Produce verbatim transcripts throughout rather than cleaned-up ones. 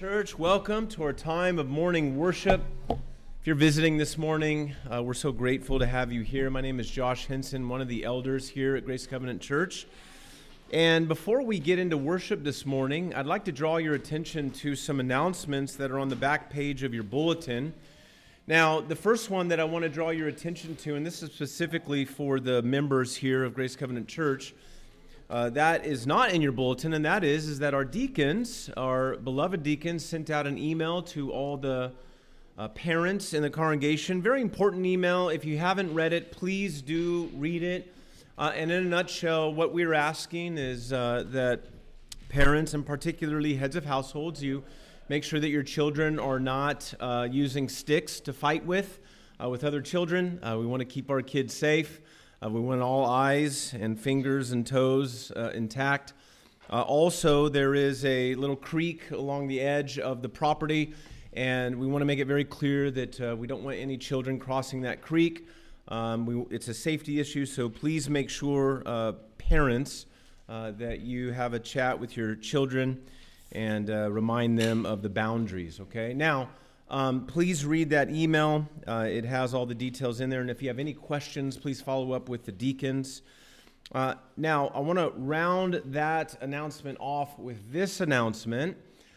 Church, welcome to our time of morning worship. If you're visiting this morning, uh, we're so grateful to have you here. My name is Josh Henson, one of the elders here at Grace Covenant Church. And before we get into worship this morning, I'd like to draw your attention to some announcements that are on the back page of your bulletin. Now, the first one that I want to draw your attention to, and this is specifically for the members here of Grace Covenant Church, Uh, that is not in your bulletin, and that is, is that our deacons, our beloved deacons, sent out an email to all the uh, parents in the congregation. Very important email. If you haven't read it, please do read it. Uh, and in a nutshell, what we're asking is uh, that parents, and particularly heads of households, you make sure that your children are not uh, using sticks to fight with, uh, with other children. Uh, we want to keep our kids safe. Uh, we want all eyes and fingers and toes uh, intact. Uh, also, there is a little creek along the edge of the property, and we want to make it very clear that uh, we don't want any children crossing that creek. Um, we, it's a safety issue, so please make sure, uh, parents, uh, that you have a chat with your children and uh, remind them of the boundaries, okay? Now, Um, please read that email. Uh, it has all the details in there. And if you have any questions, please follow up with the deacons. Uh, now, I want to round that announcement off with this announcement.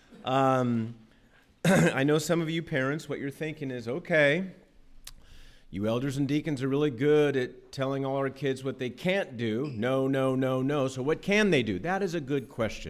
Um, I know some of you parents, what you're thinking is, okay, you elders and deacons are really good at telling all our kids what they can't do. No, no, no, no. So what can they do? That is a good question.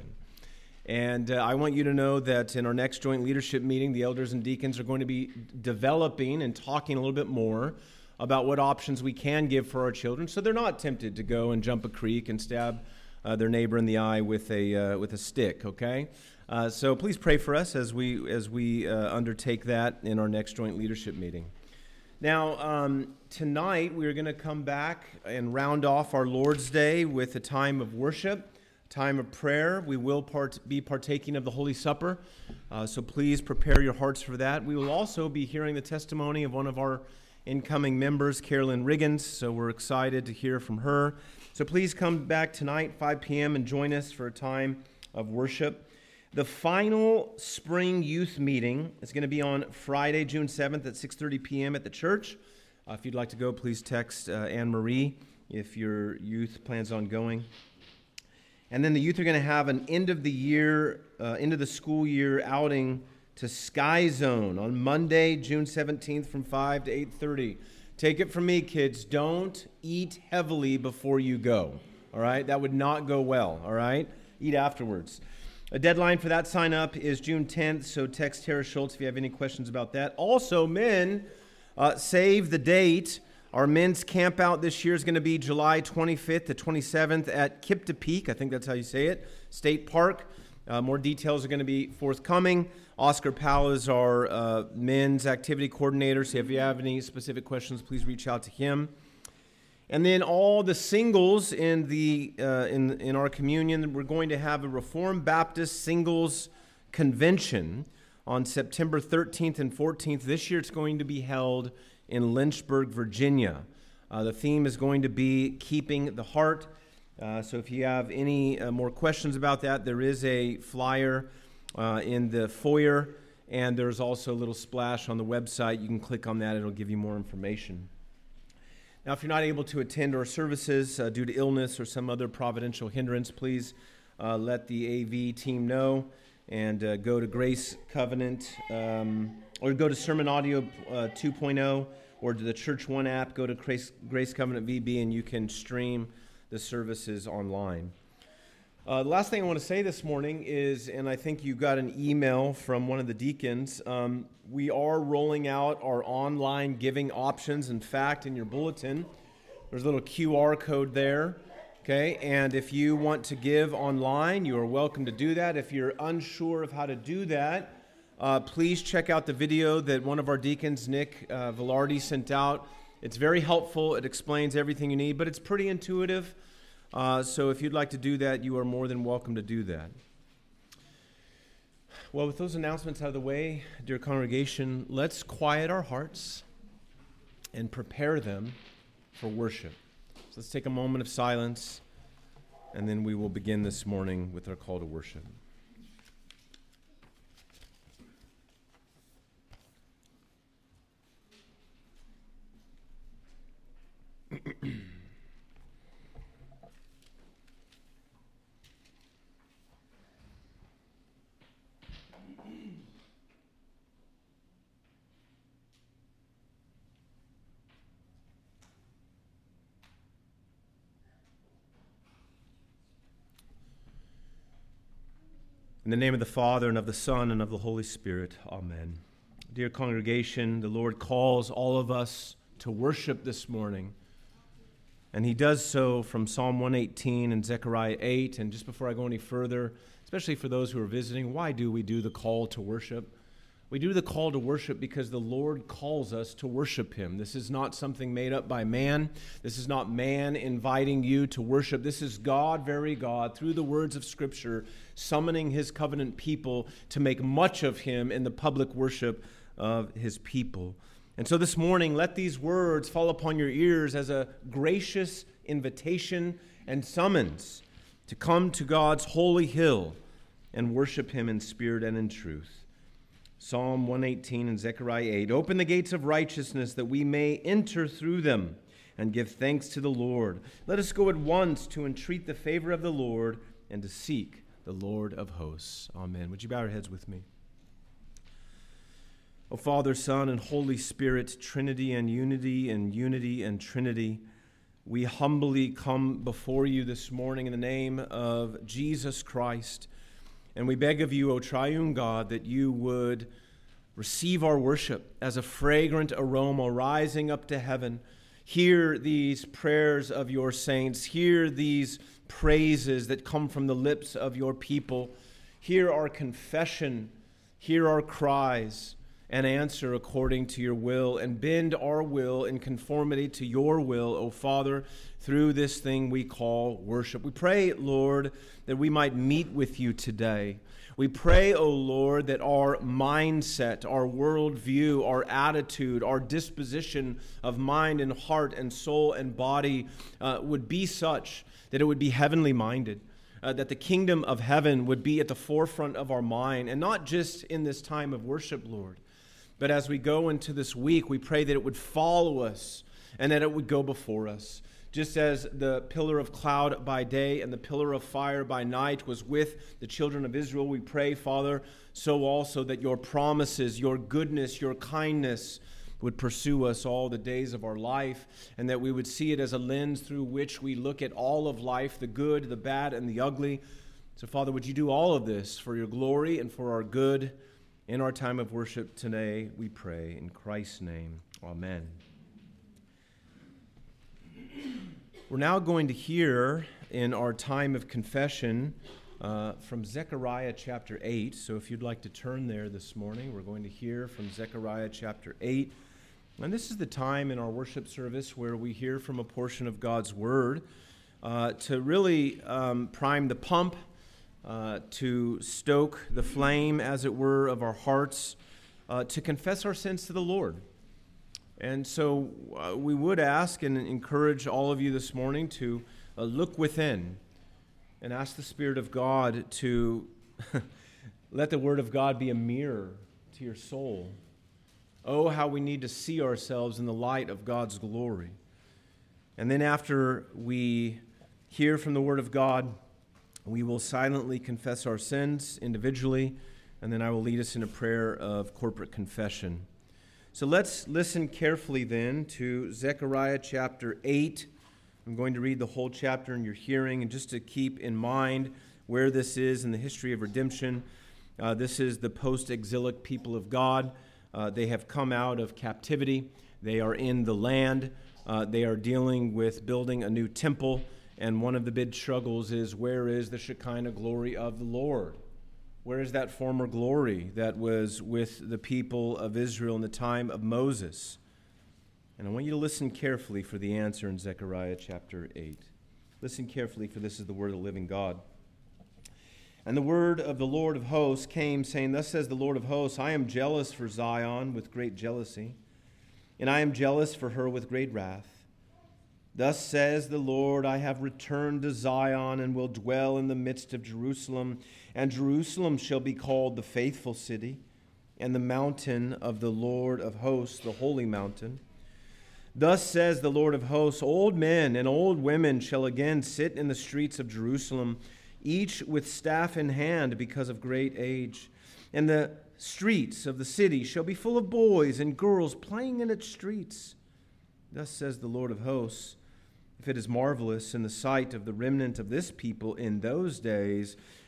And uh, I want you to know that in our next joint leadership meeting, the elders and deacons are going to be developing and talking a little bit more about what options we can give for our children, so they're not tempted to go and jump a creek and stab uh, their neighbor in the eye with a uh, with a stick. Okay, uh, so please pray for us as we as we uh, undertake that in our next joint leadership meeting. Now, um, tonight we are going to come back and round off our Lord's Day with a time of worship. Time of prayer. We will part, be partaking of the Holy Supper, uh, so please prepare your hearts for that. We will also be hearing the testimony of one of our incoming members, Carolyn Riggins, so we're excited to hear from her. So please come back tonight, five p.m., and join us for a time of worship. The final spring youth meeting is going to be on Friday, June seventh at six thirty p.m. at the church. Uh, if you'd like to go, please text uh, Anne-Marie if your youth plans on going. And then the youth are going to have an end of the year, uh, end of the school year outing to Sky Zone on Monday, June seventeenth from five to eight thirty. Take it from me, kids. Don't eat heavily before you go, all right? That would not go well, all right? Eat afterwards. A deadline for that sign up is June tenth, so text Tara Schultz if you have any questions about that. Also, men, uh, save the date. Our men's camp out this year is going to be July twenty-fifth to twenty-seventh at Kipta-Peak, I think that's how you say it, State Park. Uh, more details are going to be forthcoming. Oscar Powell is our uh, men's activity coordinator, so if you have any specific questions, please reach out to him. And then all the singles in the uh, in in our communion, we're going to have a Reformed Baptist Singles Convention on September thirteenth and fourteenth. This year it's going to be held in Lynchburg, Virginia. Uh, the theme is going to be Keeping the Heart. Uh, so if you have any uh, more questions about that, there is a flyer uh, in the foyer, and there's also a little splash on the website. You can click on that. It'll give you more information. Now, if you're not able to attend our services uh, due to illness or some other providential hindrance, please uh, let the A V team know and uh, go to Grace Covenant um, or go to Sermon Audio uh, two point oh or to the Church One app. Go to Grace, Grace Covenant V B, and you can stream the services online. Uh, the last thing I want to say this morning is, and I think you got an email from one of the deacons, um, we are rolling out our online giving options. In fact, in your bulletin, there's a little Q R code there. Okay, and if you want to give online, you are welcome to do that. If you're unsure of how to do that, uh, please check out the video that one of our deacons, Nick uh, Velarde, sent out. It's very helpful. It explains everything you need, but it's pretty intuitive. Uh, so if you'd like to do that, you are more than welcome to do that. Well, with those announcements out of the way, dear congregation, let's quiet our hearts and prepare them for worship. So let's take a moment of silence, and then we will begin this morning with our call to worship. In the name of the Father, and of the Son, and of the Holy Spirit. Amen. Dear congregation, the Lord calls all of us to worship this morning. And he does so from Psalm one eighteen and Zechariah eight. And just before I go any further, especially for those who are visiting, why do we do the call to worship? We do the call to worship because the Lord calls us to worship him. This is not something made up by man. This is not man inviting you to worship. This is God, very God, through the words of Scripture, summoning his covenant people to make much of him in the public worship of his people. And so this morning, let these words fall upon your ears as a gracious invitation and summons to come to God's holy hill and worship him in spirit and in truth. Psalm one eighteen and Zechariah eight, open the gates of righteousness that we may enter through them and give thanks to the Lord. Let us go at once to entreat the favor of the Lord and to seek the Lord of hosts. Amen. Would you bow your heads with me? O Father, Son, and Holy Spirit, Trinity and unity and unity and Trinity, we humbly come before you this morning in the name of Jesus Christ. And we beg of you, O triune God, that you would receive our worship as a fragrant aroma rising up to heaven. Hear these prayers of your saints. Hear these praises that come from the lips of your people. Hear our confession. Hear our cries, and answer according to your will, and bend our will in conformity to your will, O Father, through this thing we call worship. We pray, Lord, that we might meet with you today. We pray, O Lord, that our mindset, our worldview, our attitude, our disposition of mind and heart and soul and body uh, would be such that it would be heavenly minded. Uh, that the kingdom of heaven would be at the forefront of our mind, and not just in this time of worship, Lord, but as we go into this week, we pray that it would follow us and that it would go before us. Just as the pillar of cloud by day and the pillar of fire by night was with the children of Israel, we pray, Father, so also that your promises, your goodness, your kindness would pursue us all the days of our life, and that we would see it as a lens through which we look at all of life, the good, the bad, and the ugly. So, Father, would you do all of this for your glory and for our good? In our time of worship today, we pray in Christ's name. Amen. We're now going to hear in our time of confession uh, from Zechariah chapter eight. So if you'd like to turn there this morning, we're going to hear from Zechariah chapter eight. And this is the time in our worship service where we hear from a portion of God's Word uh, to really um, prime the pump, Uh, to stoke the flame, as it were, of our hearts, uh, to confess our sins to the Lord. And so uh, we would ask and encourage all of you this morning to uh, look within and ask the Spirit of God to let the Word of God be a mirror to your soul. Oh, how we need to see ourselves in the light of God's glory. And then after we hear from the Word of God, we will silently confess our sins individually, and then I will lead us in a prayer of corporate confession. So let's listen carefully then to Zechariah chapter eight. I'm going to read the whole chapter in your hearing, and just to keep in mind where this is in the history of redemption, uh, this is the post-exilic people of God. Uh, they have come out of captivity. They are in the land. Uh, they are dealing with building a new temple. And one of the big struggles is, where is the Shekinah glory of the Lord? Where is that former glory that was with the people of Israel in the time of Moses? And I want you to listen carefully for the answer in Zechariah chapter eight. Listen carefully, for this is the word of the living God. And the word of the Lord of hosts came, saying, Thus says the Lord of hosts, I am jealous for Zion with great jealousy, and I am jealous for her with great wrath. Thus says the Lord, I have returned to Zion and will dwell in the midst of Jerusalem, and Jerusalem shall be called the faithful city, and the mountain of the Lord of hosts, the holy mountain. Thus says the Lord of hosts, old men and old women shall again sit in the streets of Jerusalem, each with staff in hand because of great age. And the streets of the city shall be full of boys and girls playing in its streets. Thus says the Lord of hosts, if it is marvelous in the sight of the remnant of this people in those days,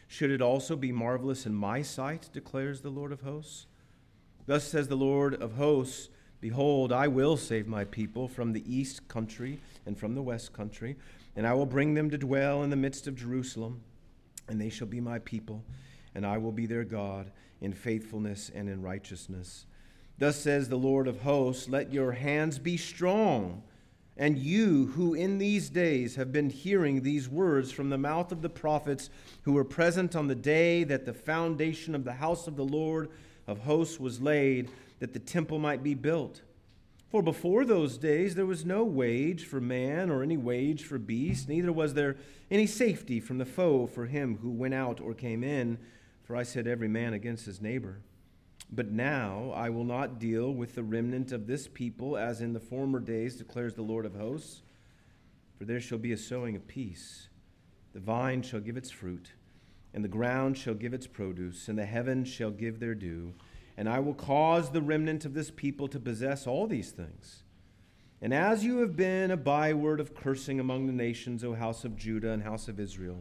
Should it also be marvelous in my sight, declares the Lord of hosts? Thus says the Lord of hosts, behold, I will save my people from the east country and from the west country, and I will bring them to dwell in the midst of Jerusalem, and they shall be my people, and I will be their God in faithfulness and in righteousness. Thus says the Lord of hosts, let your hands be strong, and you who in these days have been hearing these words from the mouth of the prophets who were present on the day that the foundation of the house of the Lord of hosts was laid, that the temple might be built. For before those days there was no wage for man or any wage for beast, neither was there any safety from the foe for him who went out or came in, for I set every man against his neighbor. But now I will not deal with the remnant of this people as in the former days, declares the Lord of hosts. For there shall be a sowing of peace. The vine shall give its fruit, and the ground shall give its produce, and the heavens shall give their due. And I will cause the remnant of this people to possess all these things. And as you have been a byword of cursing among the nations, O house of Judah and house of Israel,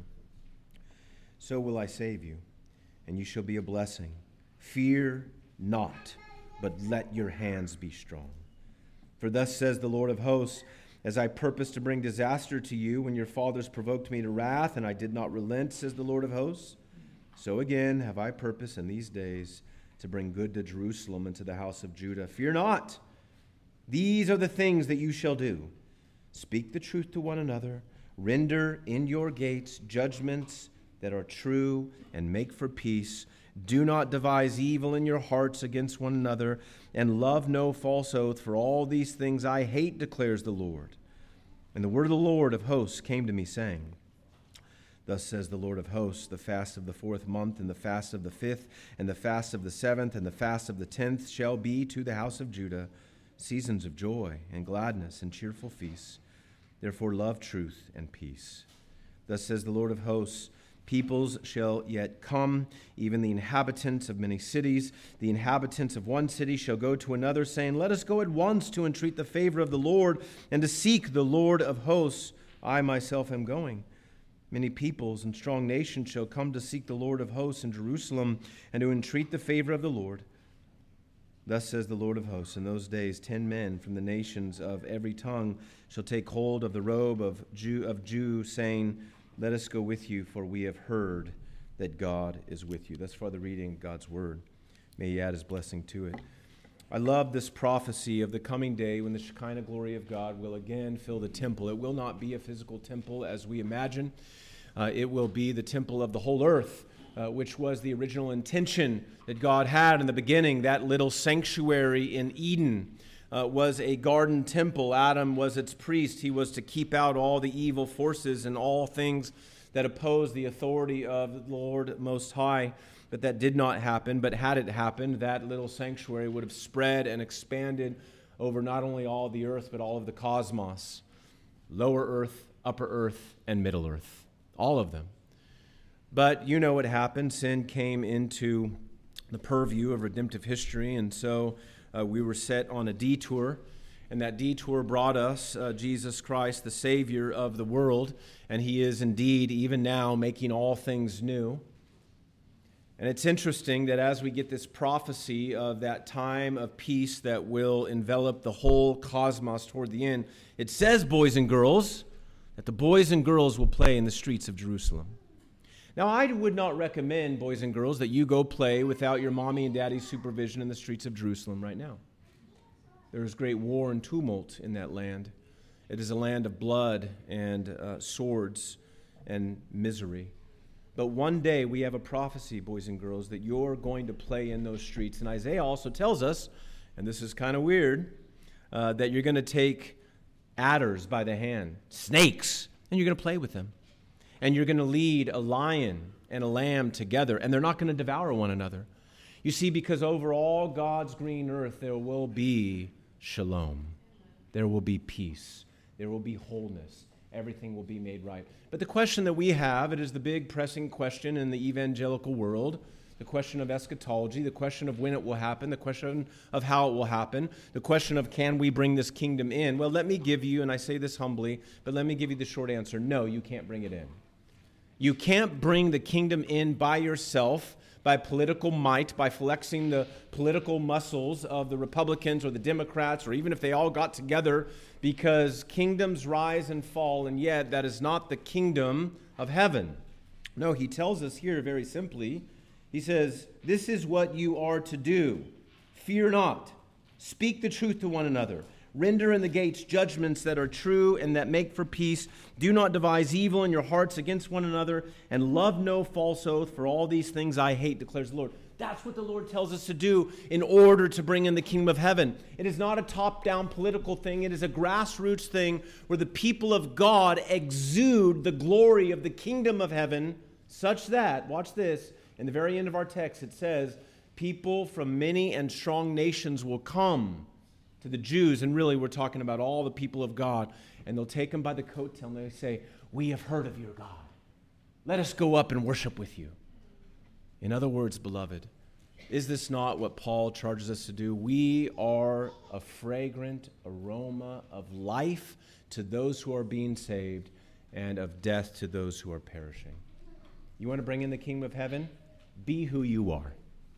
so will I save you, and you shall be a blessing. Fear not, but let your hands be strong. For thus says the Lord of hosts, as I purposed to bring disaster to you when your fathers provoked me to wrath, and I did not relent, says the Lord of hosts, so again have I purpose in these days to bring good to Jerusalem and to the house of Judah. Fear not. These are the things that you shall do. Speak the truth to one another. Render in your gates judgments that are true, and make for peace. Do not devise evil in your hearts against one another, and love no false oath, for all these things I hate, declares the Lord. And the word of the Lord of hosts came to me, saying, thus says the Lord of hosts, the fast of the fourth month, and the fast of the fifth, and the fast of the seventh, and the fast of the tenth shall be to the house of Judah seasons of joy and gladness and cheerful feasts. Therefore love truth and peace. Thus says the Lord of hosts, peoples shall yet come, even the inhabitants of many cities. The inhabitants of one city shall go to another, saying, let us go at once to entreat the favor of the Lord, and to seek the Lord of hosts. I myself am going. Many peoples and strong nations shall come to seek the Lord of hosts in Jerusalem, and to entreat the favor of the Lord. Thus says the Lord of hosts, in those days ten men from the nations of every tongue shall take hold of the robe of Jew, of Jew, saying, let us go with you, for we have heard that God is with you. Thus far the reading of God's word. May he add his blessing to it. I love this prophecy of the coming day when the Shekinah glory of God will again fill the temple. It will not be a physical temple as we imagine. Uh, it will be the temple of the whole earth, uh, which was the original intention that God had in the beginning. That little sanctuary in Eden uh, was a garden temple. Adam was its priest. He was to keep out all the evil forces and all things that oppose the authority of the Lord Most High. But that did not happen. But had it happened, that little sanctuary would have spread and expanded over not only all the earth, but all of the cosmos. Lower earth, upper earth, and middle earth. All of them. But you know what happened. Sin came into the purview of redemptive history, and so uh, we were set on a detour. And that detour brought us uh, Jesus Christ, the Savior of the world. And he is indeed, even now, making all things new. And it's interesting that as we get this prophecy of that time of peace that will envelop the whole cosmos toward the end, it says, boys and girls, that the boys and girls will play in the streets of Jerusalem. Now, I would not recommend, boys and girls, that you go play without your mommy and daddy's supervision in the streets of Jerusalem right now. There is great war and tumult in that land. It is a land of blood and uh, swords and misery. But one day we have a prophecy, boys and girls, that you're going to play in those streets. And Isaiah also tells us, and this is kind of weird, uh, that you're going to take adders by the hand, snakes, and you're going to play with them. And you're going to lead a lion and a lamb together, and they're not going to devour one another. You see, because over all God's green earth there will be shalom. There will be peace. There will be wholeness. Everything will be made right. But the question that we have, it is the big pressing question in the evangelical world, the question of eschatology, the question of when it will happen, the question of how it will happen, the question of can we bring this kingdom in? Well, let me give you, and I say this humbly, but let me give you the short answer. No, you can't bring it in. You can't bring the kingdom in by yourself, by political might, by flexing the political muscles of the Republicans or the Democrats, or even if they all got together, because kingdoms rise and fall, and yet that is not the kingdom of heaven. No, he tells us here very simply, he says, this is what you are to do. Fear not. Speak the truth to one another. Render in the gates judgments that are true and that make for peace. Do not devise evil in your hearts against one another, and love no false oath, for all these things I hate, declares the Lord. That's what the Lord tells us to do in order to bring in the kingdom of heaven. It is not a top-down political thing. It is a grassroots thing where the people of God exude the glory of the kingdom of heaven, such that, watch this, in the very end of our text, it says, people from many and strong nations will come to the Jews, and really we're talking about all the people of God, and they'll take them by the coattail and they say, we have heard of your God. Let us go up and worship with you. In other words, beloved, is this not what Paul charges us to do? We are a fragrant aroma of life to those who are being saved and of death to those who are perishing. You want to bring in the kingdom of heaven? Be who you are.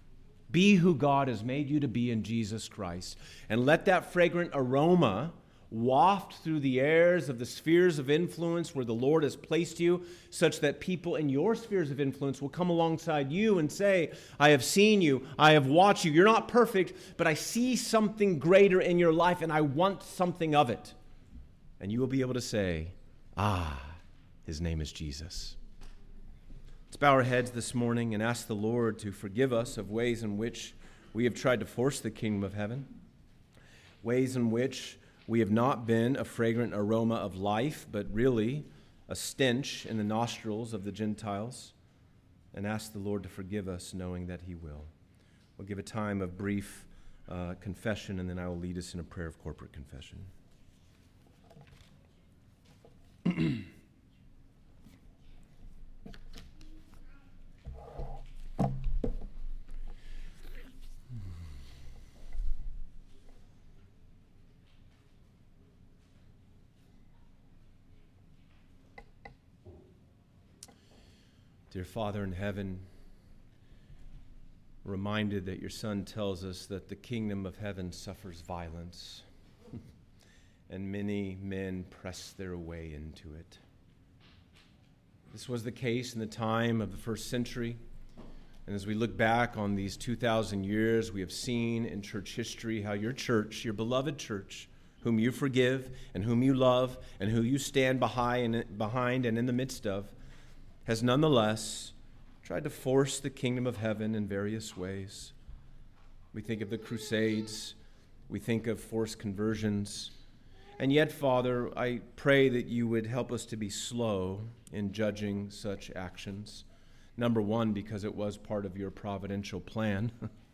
Be who God has made you to be in Jesus Christ. And let that fragrant aroma waft through the airs of the spheres of influence where the Lord has placed you, such that people in your spheres of influence will come alongside you and say, I have seen you, I have watched you. You're not perfect, but I see something greater in your life and I want something of it. And you will be able to say, ah, his name is Jesus. Let's bow our heads this morning and ask the Lord to forgive us of ways in which we have tried to force the kingdom of heaven, ways in which we have not been a fragrant aroma of life, but really a stench in the nostrils of the Gentiles, and ask the Lord to forgive us, knowing that he will. We'll give a time of brief uh, confession, and then I will lead us in a prayer of corporate confession. Dear Father in heaven, reminded that your Son tells us that the kingdom of heaven suffers violence, and many men press their way into it. This was the case in the time of the first century, and as we look back on these two thousand years, we have seen in church history how your church, your beloved church, whom you forgive and whom you love and who you stand behind behind and in the midst of, has nonetheless tried to force the kingdom of heaven in various ways. We think of the Crusades, we think of forced conversions, and yet, Father, I pray that you would help us to be slow in judging such actions. Number one, because it was part of your providential plan.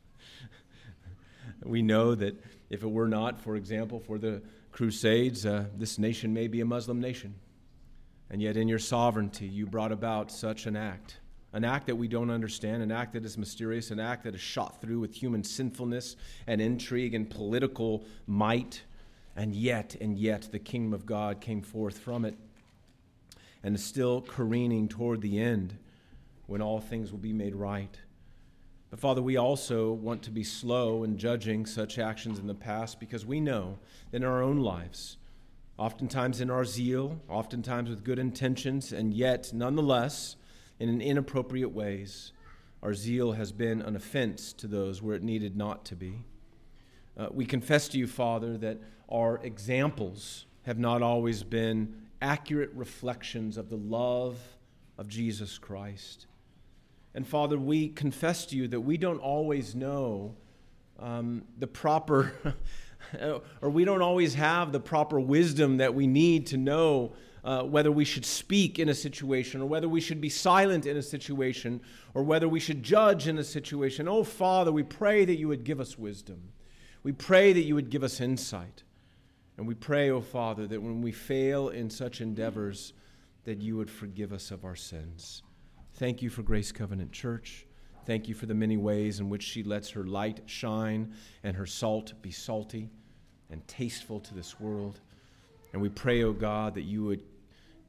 We know that if it were not, for example, for the Crusades, uh, this nation may be a Muslim nation. And yet in your sovereignty, you brought about such an act, an act that we don't understand, an act that is mysterious, an act that is shot through with human sinfulness and intrigue and political might. And yet, and yet, the kingdom of God came forth from it and is still careening toward the end when all things will be made right. But Father, we also want to be slow in judging such actions in the past, because we know that in our own lives, oftentimes in our zeal, oftentimes with good intentions, and yet, nonetheless, in inappropriate ways, our zeal has been an offense to those where it needed not to be. Uh, we confess to you, Father, that our examples have not always been accurate reflections of the love of Jesus Christ. And Father, we confess to you that we don't always know um, the proper... or we don't always have the proper wisdom that we need to know uh, whether we should speak in a situation, or whether we should be silent in a situation, or whether we should judge in a situation. Oh, Father, we pray that you would give us wisdom. We pray that you would give us insight. And we pray, oh Father, that when we fail in such endeavors, that you would forgive us of our sins. Thank you for Grace Covenant Church. Thank you for the many ways in which she lets her light shine and her salt be salty and tasteful to this world. And we pray, O God, that you would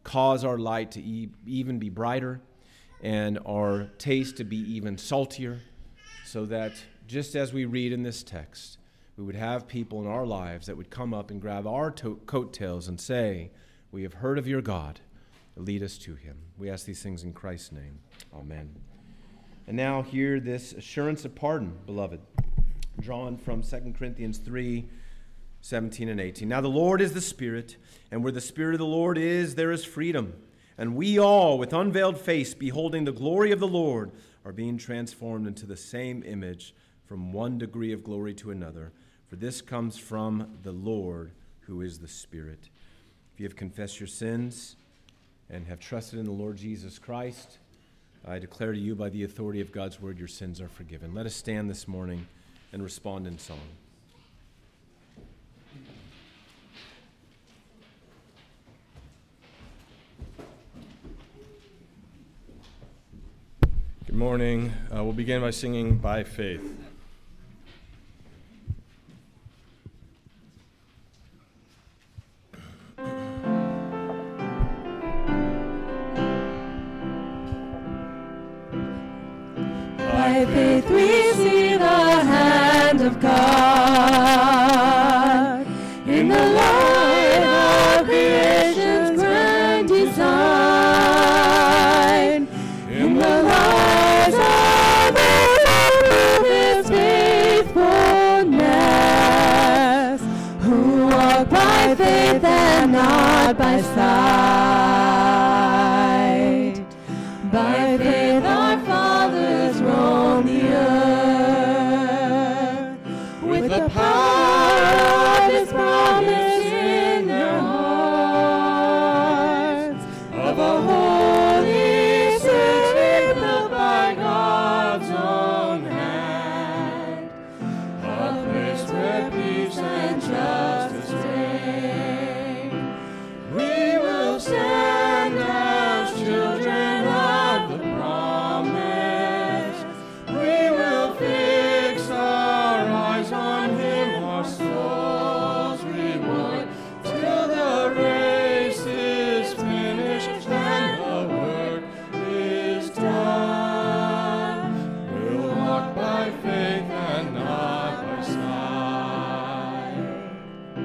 cause our light to e- even be brighter and our taste to be even saltier, so that just as we read in this text, we would have people in our lives that would come up and grab our to- coattails and say, "We have heard of your God. Lead us to him." We ask these things in Christ's name. Amen. And now hear this assurance of pardon, beloved, drawn from Second Corinthians three, seventeen and eighteen. Now the Lord is the Spirit, and where the Spirit of the Lord is, there is freedom. And we all, with unveiled face, beholding the glory of the Lord, are being transformed into the same image from one degree of glory to another. For this comes from the Lord, who is the Spirit. If you have confessed your sins and have trusted in the Lord Jesus Christ, I declare to you by the authority of God's word, your sins are forgiven. Let us stand this morning and respond in song. Good morning. Uh, we'll begin by singing "By Faith." By faith we see the hand of God in the light of creation's grand design, in the lives of His faithfulness, who walk by faith and not by sight. By faith our fathers roamed the earth with the power of His promise in their hearts, of a holy city built by God's own hand, a place where peace and justice reign. We will stand as children of the promise. We will fix our eyes on Him, our soul's reward, till the race is finished and the work is done. We'll walk by faith and not by sight.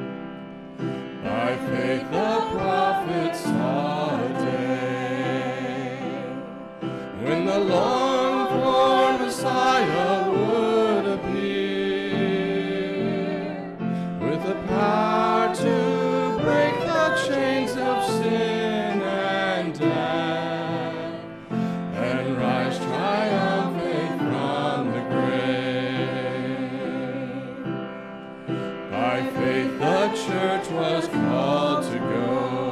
By faith the prophets saw a day when the longed-for Messiah would appear, with the power to break the chains of sin and death, and rise triumphant from the grave. By faith the church was called to go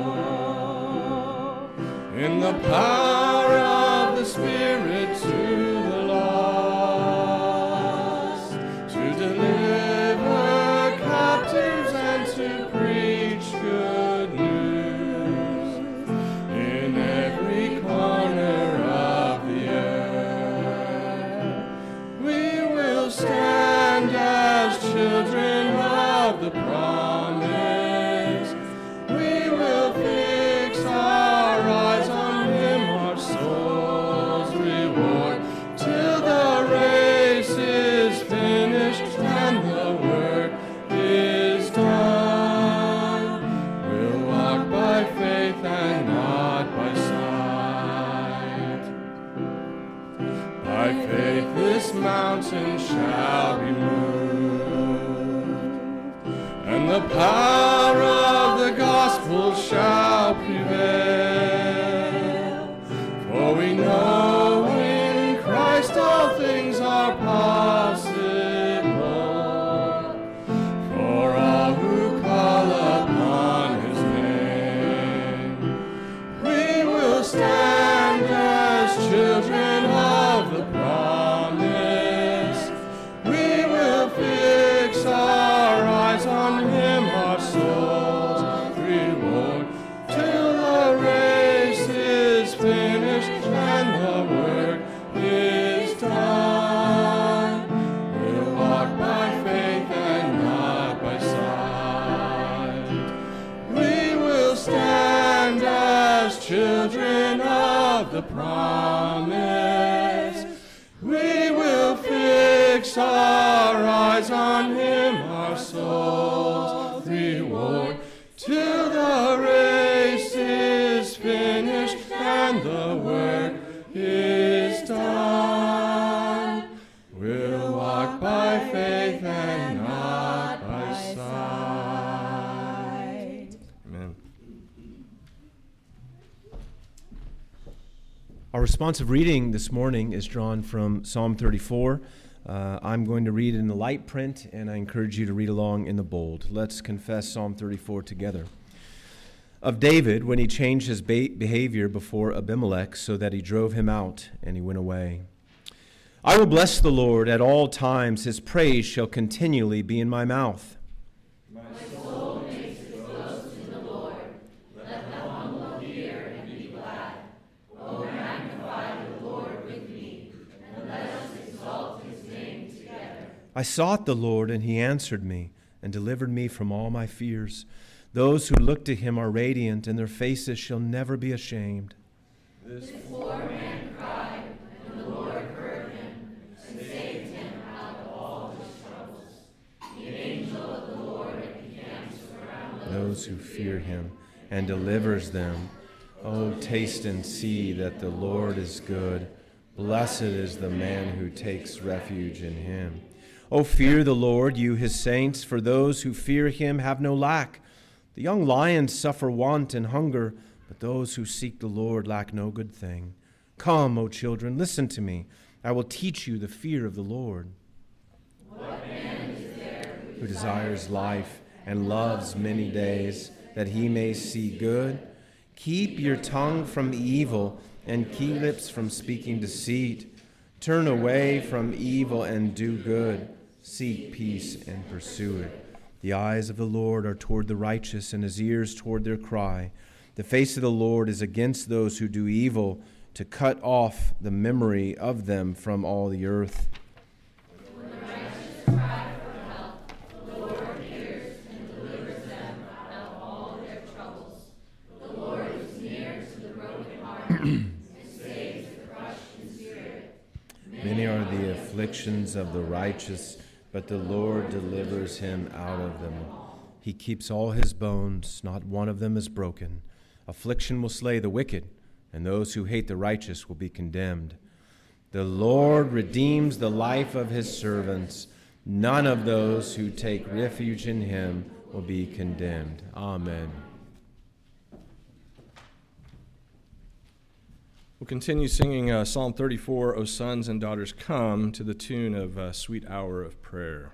in the power of the Spirit to the lost, to deliver captives and to preach good news in every corner of the earth. We will stand as children of the promise. We will fix our eyes on Him, children of the promise. We will fix our eyes on him, our soul's reward, till the race is finished and the work is done. We'll walk by faith and not by sight. Amen. Our responsive reading this morning is drawn from Psalm thirty-four. Uh, I'm going to read in the light print, and I encourage you to read along in the bold. Let's confess Psalm thirty-four together. Of David, when he changed his ba- behavior before Abimelech, so that he drove him out, and he went away. I will bless the Lord at all times. His praise shall continually be in my mouth. My soul makes its boast in the Lord. Let the humble hear and be glad. O magnify the Lord with me, and let us exalt his name together. I sought the Lord, and he answered me, and delivered me from all my fears. Those who look to him are radiant, and their faces shall never be ashamed. This poor man cried, and the Lord heard him, and saved him out of all his troubles. The angel of the Lord encamps around Those who fear him, and delivers them. Oh, taste and see that the Lord is good. Blessed is the man who takes refuge in him. Oh, fear the Lord, you his saints, for those who fear him have no lack. The young lions suffer want and hunger, but those who seek the Lord lack no good thing. Come, O children, listen to me. I will teach you the fear of the Lord. What man is there Who desires life and loves many days, that he may see good? Keep your tongue from evil and keep lips from speaking deceit. Turn away from evil and do good. Seek peace and pursue it. The eyes of the Lord are toward the righteous, and his ears toward their cry. The face of the Lord is against those who do evil, to cut off the memory of them from all the earth. When the righteous cry for help, the Lord hears and delivers them out of all their troubles. The Lord is near to the brokenhearted and saves the crushed in spirit. Many are the afflictions of the righteous, but the Lord delivers him out of them. He keeps all his bones, not one of them is broken. Affliction will slay the wicked, and those who hate the righteous will be condemned. The Lord redeems the life of his servants. None of those who take refuge in him will be condemned. Amen. We'll continue singing uh, Psalm thirty-four, O sons and daughters, come, to the tune of uh, Sweet Hour of Prayer.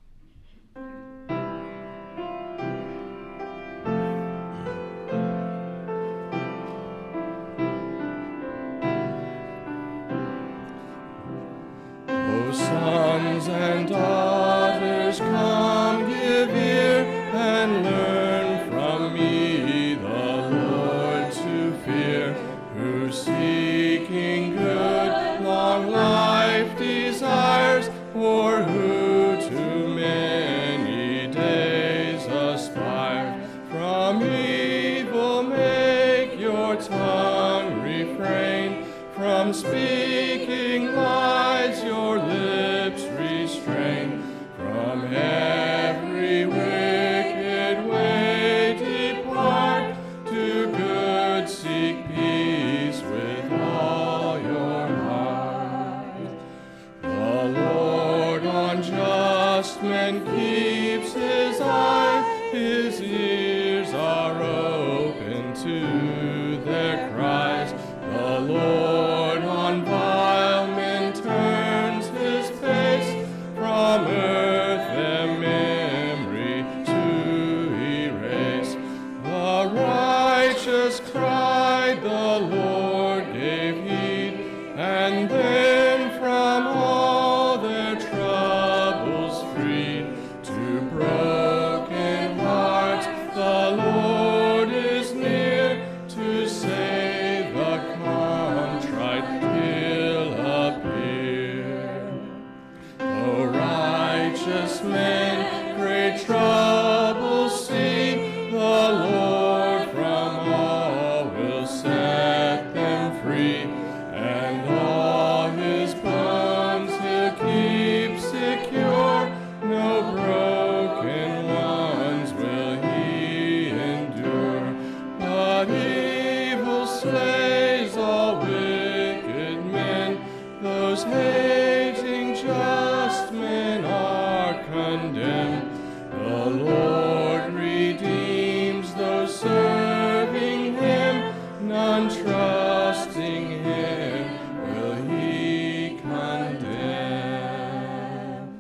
O sons and daughters, come, give ear and learn from me the Lord to fear, who seeking good, long life desires, or who to many days aspire. From evil make your tongue refrain, from speaking lies your lips restrain. From every wicked way depart, to good seek peace with all your heart. The Lord on just men keeps his eye, his ears are open to their cries. The Lord on vile men turns his face, from earth their memory to erase. The righteous cried, the Lord gave heed, and then from all their troubles freed. To broken hearts the Lord is near, to save the contrite he'll appear. O righteous men, great troubles see, the Lord from all will send. one trusting him will he condemn.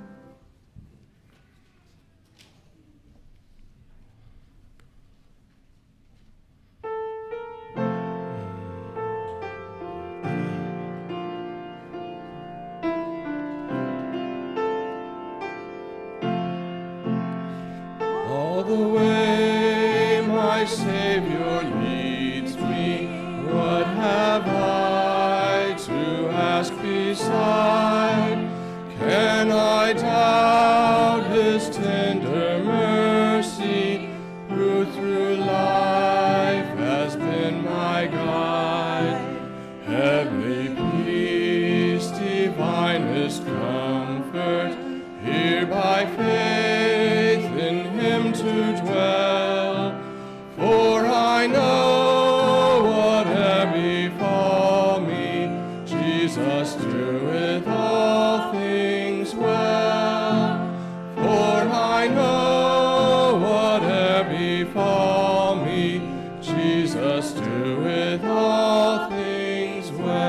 All the way my Savior leads me, what have I to ask beside? Can I doubt his tender mercy, who through life has been my guide? Heavenly peace, divinest comfort, here by faith in him to dwell. For I know whate'er befall me, Jesus doeth all things well. For I know whate'er befall me, Jesus doeth all things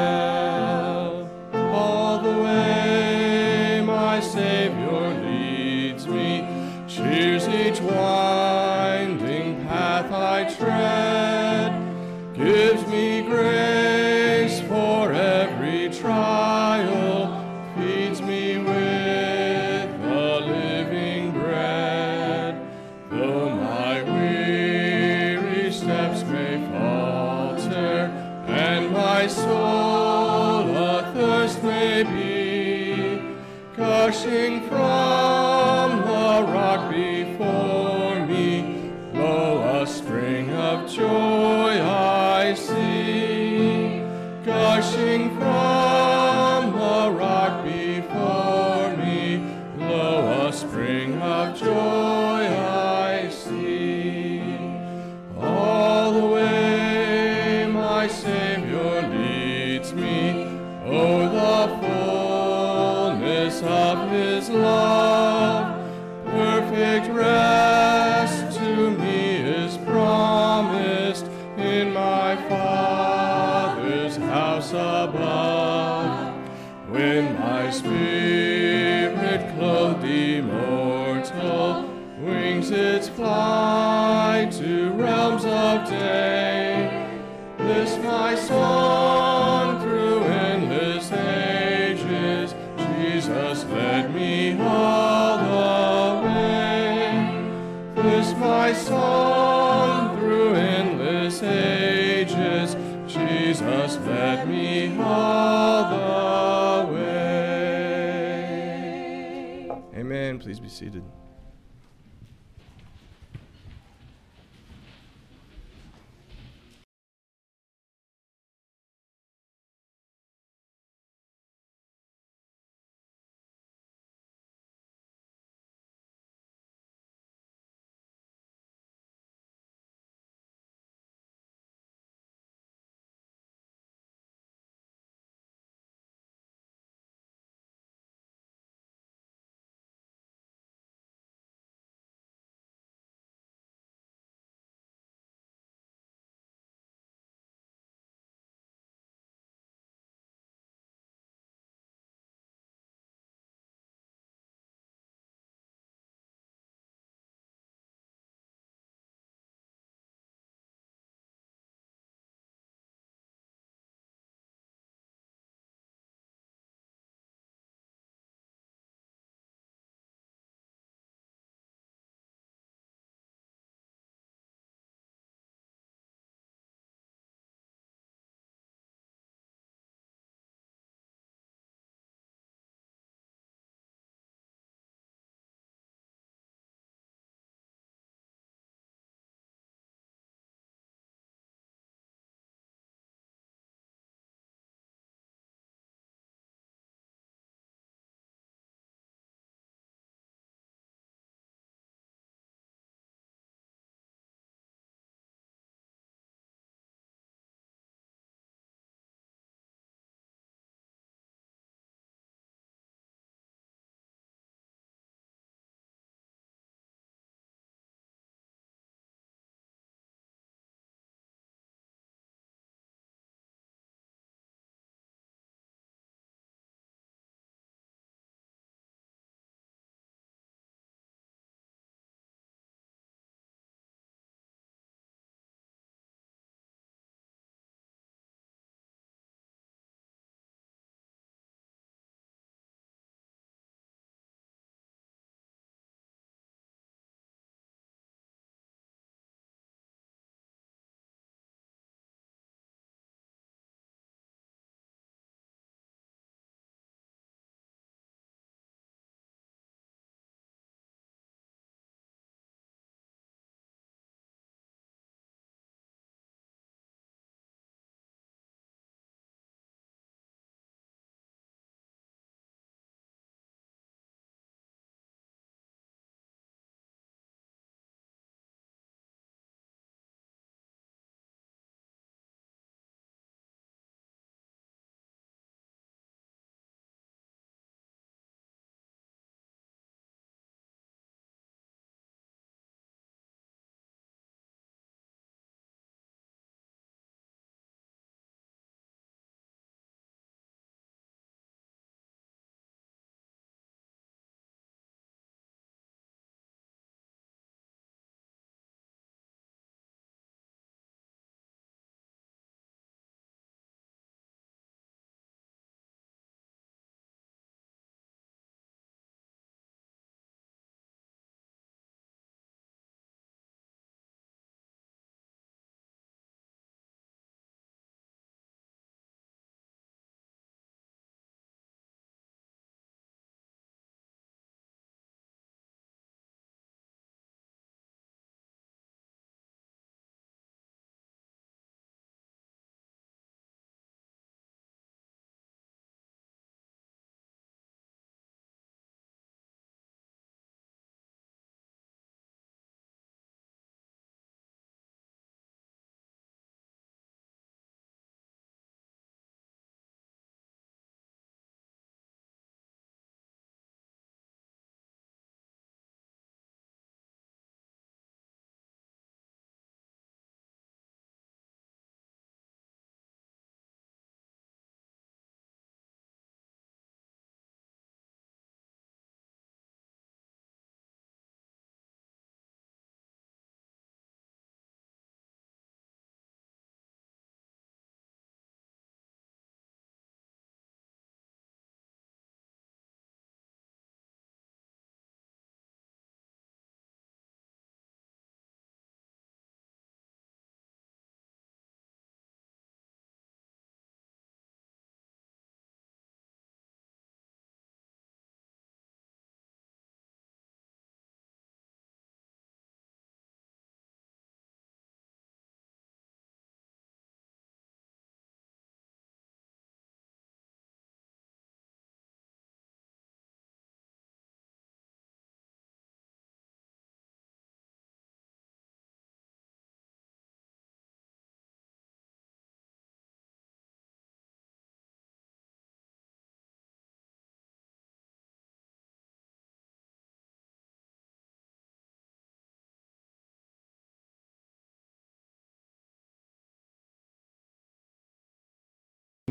well. All the way my Savior leads me, cheers each winding path I tread, gives me grace for every trial, feeds me with the living bread. Though my weary steps may falter, and my soul athirst may be, gushing from the rock before me, lo, a spring of joy I see. Gushing from the rock before me, lo, a spring of joy I see. All the way my Savior leads me, oh, the fullness of his love, perfect rest to me is promised in my Father's house above. When my spirit clothed immortal wings its flight to realms of day, this my song through endless ages, Jesus led me all the way. This my song through endless ages, Jesus led me all the way. Amen. Please be seated.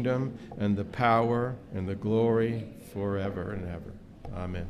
kingdom and the power and the glory forever and ever. Amen.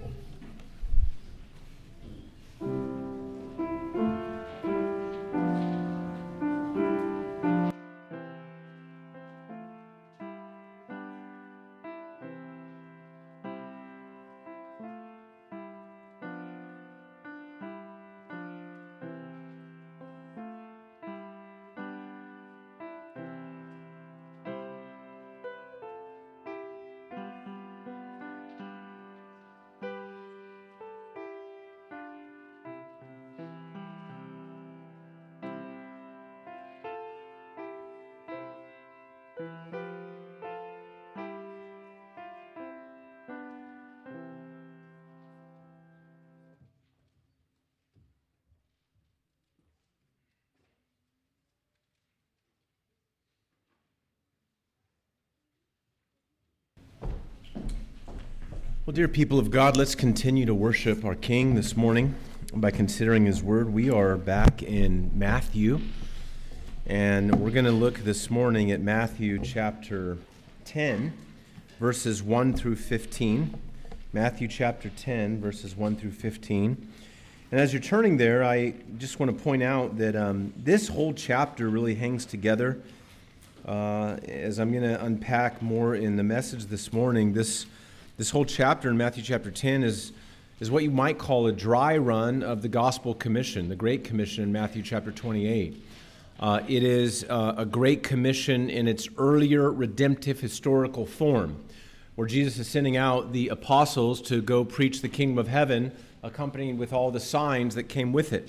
Well, dear people of God, let's continue to worship our King this morning by considering His Word. We are back in Matthew, and we're going to look this morning at Matthew chapter ten, verses one through fifteen. Matthew chapter ten, verses one through fifteen. And as you're turning there, I just want to point out that um, this whole chapter really hangs together. Uh, as I'm going to unpack more in the message this morning, this This whole chapter in Matthew chapter ten is, is what you might call a dry run of the Gospel Commission, the Great Commission in Matthew chapter twenty-eight. Uh, it is uh, a Great Commission in its earlier redemptive historical form, where Jesus is sending out the apostles to go preach the kingdom of heaven, accompanied with all the signs that came with it.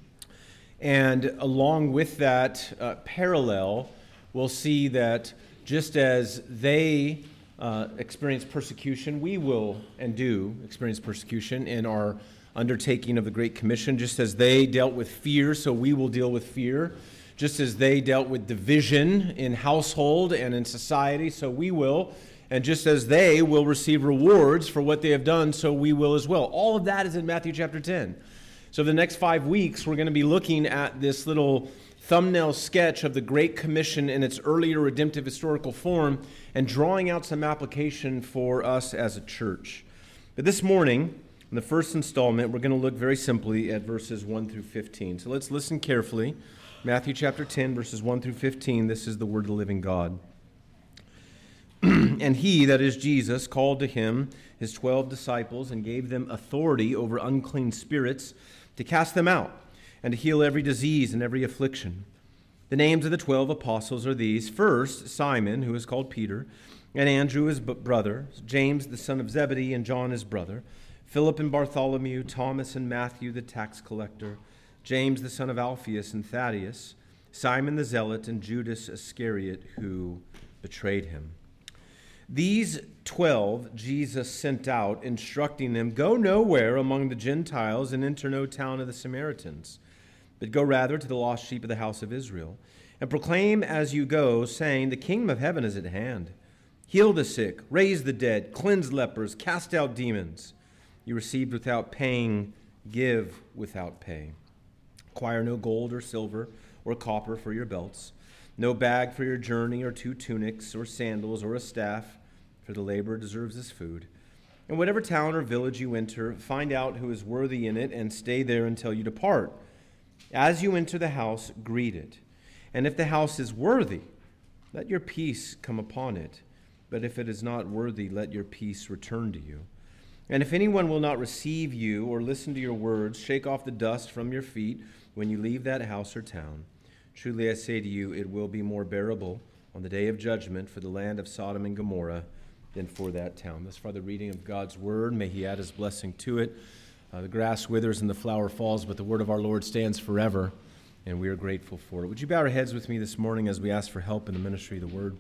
And along with that uh, parallel, we'll see that just as they Uh, experience persecution, we will and do experience persecution in our undertaking of the Great Commission. Just as they dealt with fear, so we will deal with fear. Just as they dealt with division in household and in society, so we will. And just as they will receive rewards for what they have done, so we will as well. All of that is in Matthew chapter ten. So the next five weeks, we're going to be looking at this little thumbnail sketch of the Great Commission in its earlier redemptive historical form and drawing out some application for us as a church. But this morning, in the first installment, we're going to look very simply at verses one through fifteen. So let's listen carefully. Matthew chapter ten, verses one through fifteen. This is the word of the living God. And he, that is Jesus, called to him his twelve disciples and gave them authority over unclean spirits to cast them out and to heal every disease and every affliction. The names of the twelve apostles are these. First, Simon, who is called Peter, and Andrew his brother, James the son of Zebedee, and John his brother, Philip and Bartholomew, Thomas and Matthew the tax collector, James the son of Alphaeus and Thaddeus, Simon the zealot, and Judas Iscariot, who betrayed him. These twelve Jesus sent out, instructing them, "Go nowhere among the Gentiles and enter no town of the Samaritans, but go rather to the lost sheep of the house of Israel, and proclaim as you go, saying, the kingdom of heaven is at hand. Heal the sick, raise the dead, cleanse lepers, cast out demons. You received without paying, give without pay. Acquire no gold or silver or copper for your belts, no bag for your journey, or two tunics, or sandals, or a staff, for the laborer deserves his food. In whatever town or village you enter, find out who is worthy in it, and stay there until you depart. As you enter the house, greet it. And if the house is worthy, let your peace come upon it. But if it is not worthy, let your peace return to you. And if anyone will not receive you or listen to your words, shake off the dust from your feet when you leave that house or town. Truly I say to you, it will be more bearable on the day of judgment for the land of Sodom and Gomorrah than for that town." This for the reading of God's word. May he add his blessing to it. Uh, the grass withers and the flower falls, but the word of our Lord stands forever, and we are grateful for it. Would you bow our heads with me this morning as we ask for help in the ministry of the word?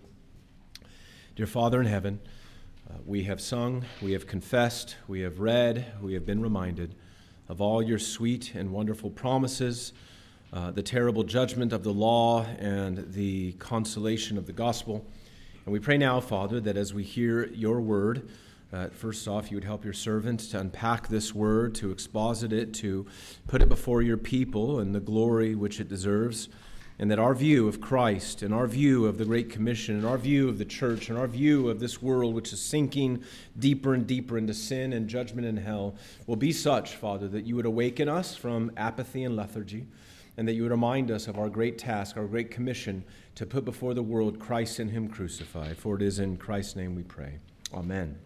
Dear Father in heaven, uh, we have sung, we have confessed, we have read, we have been reminded of all your sweet and wonderful promises, uh, the terrible judgment of the law, and the consolation of the gospel. And we pray now, Father, that as we hear your word, Uh, first off, you would help your servant to unpack this word, to exposit it, to put it before your people in the glory which it deserves. and that our view of Christ and our view of the Great Commission and our view of the church and our view of this world, which is sinking deeper and deeper into sin and judgment and hell, will be such, Father, that you would awaken us from apathy and lethargy, and that you would remind us of our great task, our great commission, to put before the world Christ and him crucified. For it is in Christ's name we pray. Amen.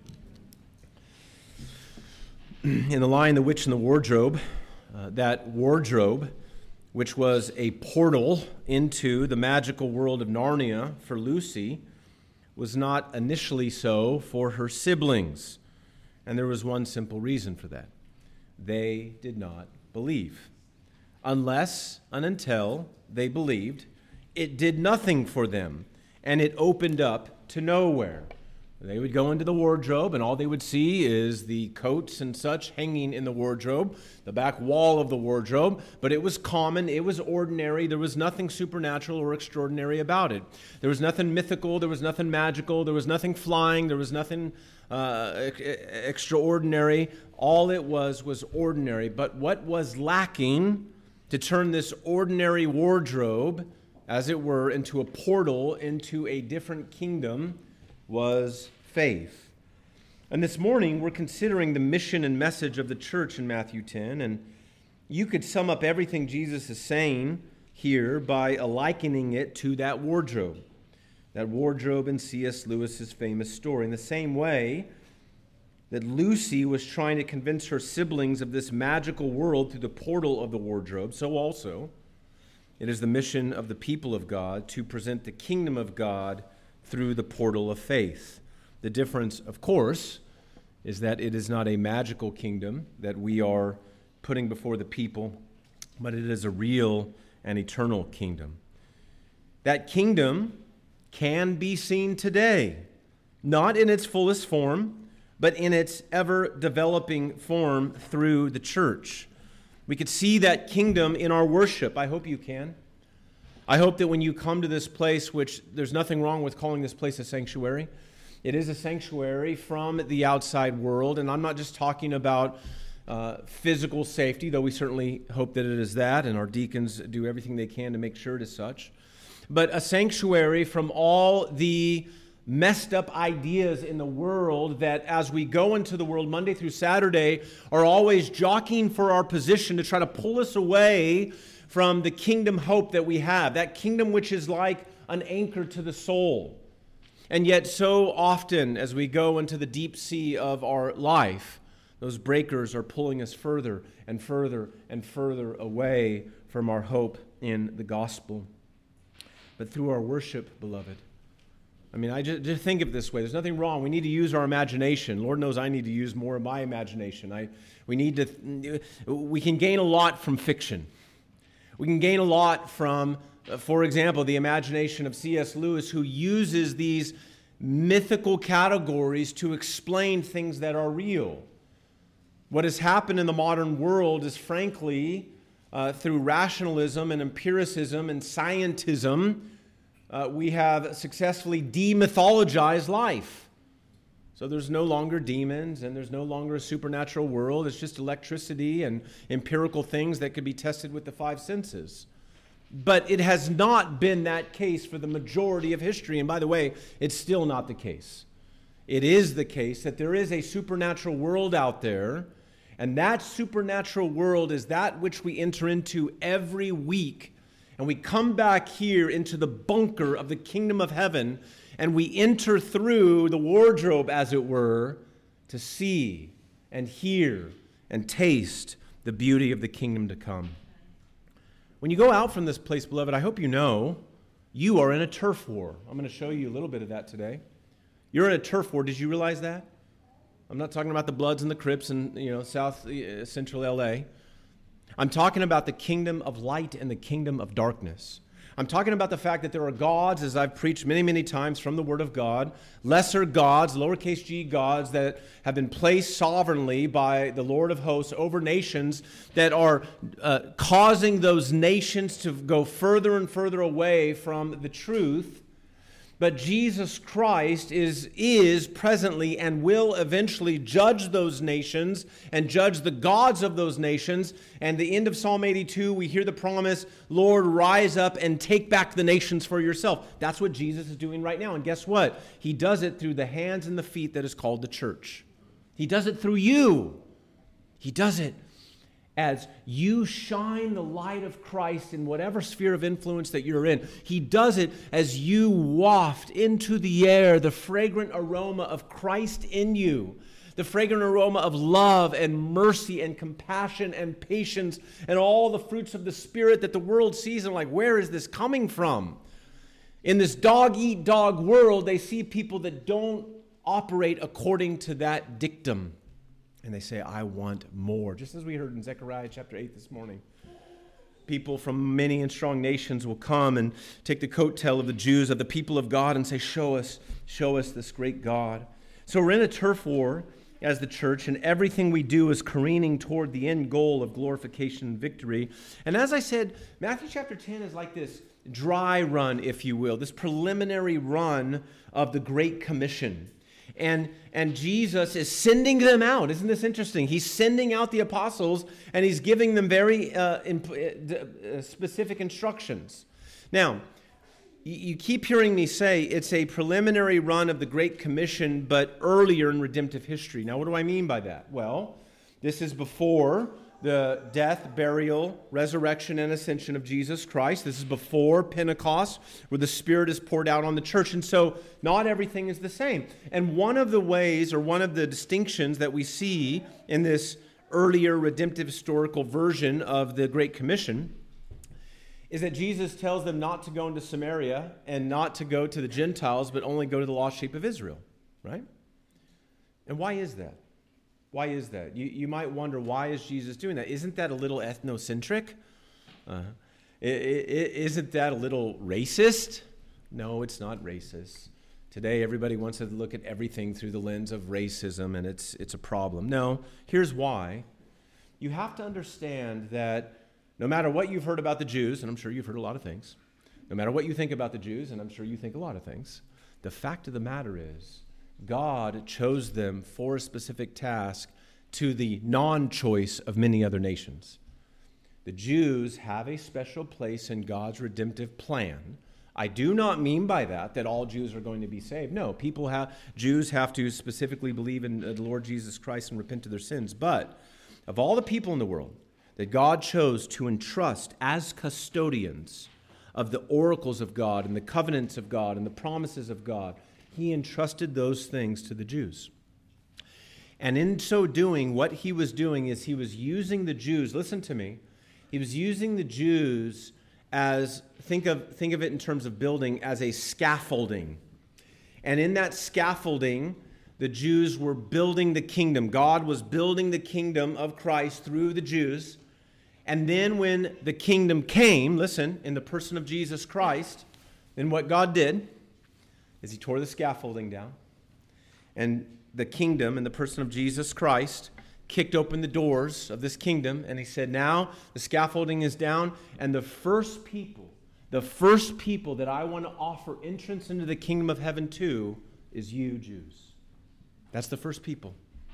In The Lion, the Witch, and the Wardrobe, uh, that wardrobe, which was a portal into the magical world of Narnia for Lucy, was not initially so for her siblings. And there was one simple reason for that. They did not believe. Unless and until they believed, it did nothing for them, and it opened up to nowhere. They would go into the wardrobe, and all they would see is the coats and such hanging in the wardrobe, the back wall of the wardrobe, but it was common, it was ordinary, there was nothing supernatural or extraordinary about it. There was nothing mythical, there was nothing magical, there was nothing flying, there was nothing uh, extraordinary. All it was was ordinary, but what was lacking to turn this ordinary wardrobe, as it were, into a portal into a different kingdom was faith. And this morning, we're considering the mission and message of the church in Matthew ten, and you could sum up everything Jesus is saying here by likening it to that wardrobe, that wardrobe in C S Lewis's famous story. In the same way that Lucy was trying to convince her siblings of this magical world through the portal of the wardrobe, so also it is the mission of the people of God to present the kingdom of God through the portal of faith. The difference, of course, is that it is not a magical kingdom that we are putting before the people, but it is a real and eternal kingdom. That kingdom can be seen today, not in its fullest form, but in its ever-developing form through the church. We could see that kingdom in our worship. I hope you can. I hope that when you come to this place, which there's nothing wrong with calling this place a sanctuary, it is a sanctuary from the outside world, and I'm not just talking about uh, physical safety, though we certainly hope that it is that, and our deacons do everything they can to make sure it is such, but a sanctuary from all the messed up ideas in the world that as we go into the world Monday through Saturday are always jockeying for our position to try to pull us away from the kingdom hope that we have, that kingdom which is like an anchor to the soul. And yet so often as we go into the deep sea of our life, those breakers are pulling us further and further and further away from our hope in the gospel. But through our worship, beloved, I mean, I just, just think of it this way. There's nothing wrong. We need to use our imagination. Lord knows I need to use more of my imagination. I, we need to, we can gain a lot from fiction. We can gain a lot from, uh, for example, the imagination of C S Lewis, who uses these mythical categories to explain things that are real. What has happened in the modern world is, frankly, uh, through rationalism and empiricism and scientism, uh, we have successfully demythologized life. So there's no longer demons, and there's no longer a supernatural world. It's just electricity and empirical things that could be tested with the five senses. But it has not been that case for the majority of history. And by the way, it's still not the case. It is the case that there is a supernatural world out there, and that supernatural world is that which we enter into every week. And we come back here into the bunker of the kingdom of heaven, and we enter through the wardrobe, as it were, to see and hear and taste the beauty of the kingdom to come. When you go out from this place, beloved, I hope you know you are in a turf war. I'm going to show you a little bit of that today. You're in a turf war. Did you realize that? I'm not talking about the Bloods and the Crips in, you know, South uh, Central L A. I'm talking about the kingdom of light and the kingdom of darkness. I'm talking about the fact that there are gods, as I've preached many, many times from the Word of God, lesser gods, lowercase g gods that have been placed sovereignly by the Lord of hosts over nations that are uh, causing those nations to go further and further away from the truth. But Jesus Christ is, is presently and will eventually judge those nations and judge the gods of those nations. And the end of Psalm eighty-two, we hear the promise, Lord, rise up and take back the nations for yourself. That's what Jesus is doing right now. And guess what? He does it through the hands and the feet that is called the church. He does it through you. He does it as you shine the light of Christ in whatever sphere of influence that you're in. He does it as you waft into the air the fragrant aroma of Christ in you, the fragrant aroma of love and mercy and compassion and patience and all the fruits of the Spirit that the world sees and like, where is this coming from? In this dog-eat-dog world, they see people that don't operate according to that dictum. And they say, I want more. Just as we heard in Zechariah chapter eight this morning. People from many and strong nations will come and take the coattail of the Jews, of the people of God, and say, show us, show us this great God. So we're in a turf war as the church, and everything we do is careening toward the end goal of glorification and victory. And as I said, Matthew chapter ten is like this dry run, if you will, this preliminary run of the Great Commission. And, and Jesus is sending them out. Isn't this interesting? He's sending out the apostles, and he's giving them very uh, imp- uh, specific instructions. Now, you, you keep hearing me say it's a preliminary run of the Great Commission, but earlier in redemptive history. Now, what do I mean by that? Well, this is before the death, burial, resurrection, and ascension of Jesus Christ. This is before Pentecost, where the Spirit is poured out on the church. And so not everything is the same. And one of the ways, or one of the distinctions that we see in this earlier redemptive historical version of the Great Commission is that Jesus tells them not to go into Samaria and not to go to the Gentiles, but only go to the lost sheep of Israel, right? And why is that? Why is that? You, you might wonder, why is Jesus doing that? Isn't that a little ethnocentric? Uh, isn't that a little racist? No, it's not racist. Today, everybody wants to look at everything through the lens of racism, and it's, it's a problem. No, here's why. You have to understand that no matter what you've heard about the Jews, and I'm sure you've heard a lot of things, no matter what you think about the Jews, and I'm sure you think a lot of things, the fact of the matter is, God chose them for a specific task to the non-choice of many other nations. The Jews have a special place in God's redemptive plan. I do not mean by that that all Jews are going to be saved. No, people have, Jews have to specifically believe in the Lord Jesus Christ and repent of their sins. But of all the people in the world that God chose to entrust as custodians of the oracles of God and the covenants of God and the promises of God, he entrusted those things to the Jews. And in so doing, what he was doing is he was using the Jews, listen to me, he was using the Jews as, think of, think of it in terms of building, as a scaffolding. And in that scaffolding, the Jews were building the kingdom. God was building the kingdom of Christ through the Jews. And then when the kingdom came, listen, in the person of Jesus Christ, then what God did is he tore the scaffolding down, and the kingdom in the person of Jesus Christ kicked open the doors of this kingdom, and he said, now the scaffolding is down, and the first people, the first people that I want to offer entrance into the kingdom of heaven to is you, Jews. That's the first people.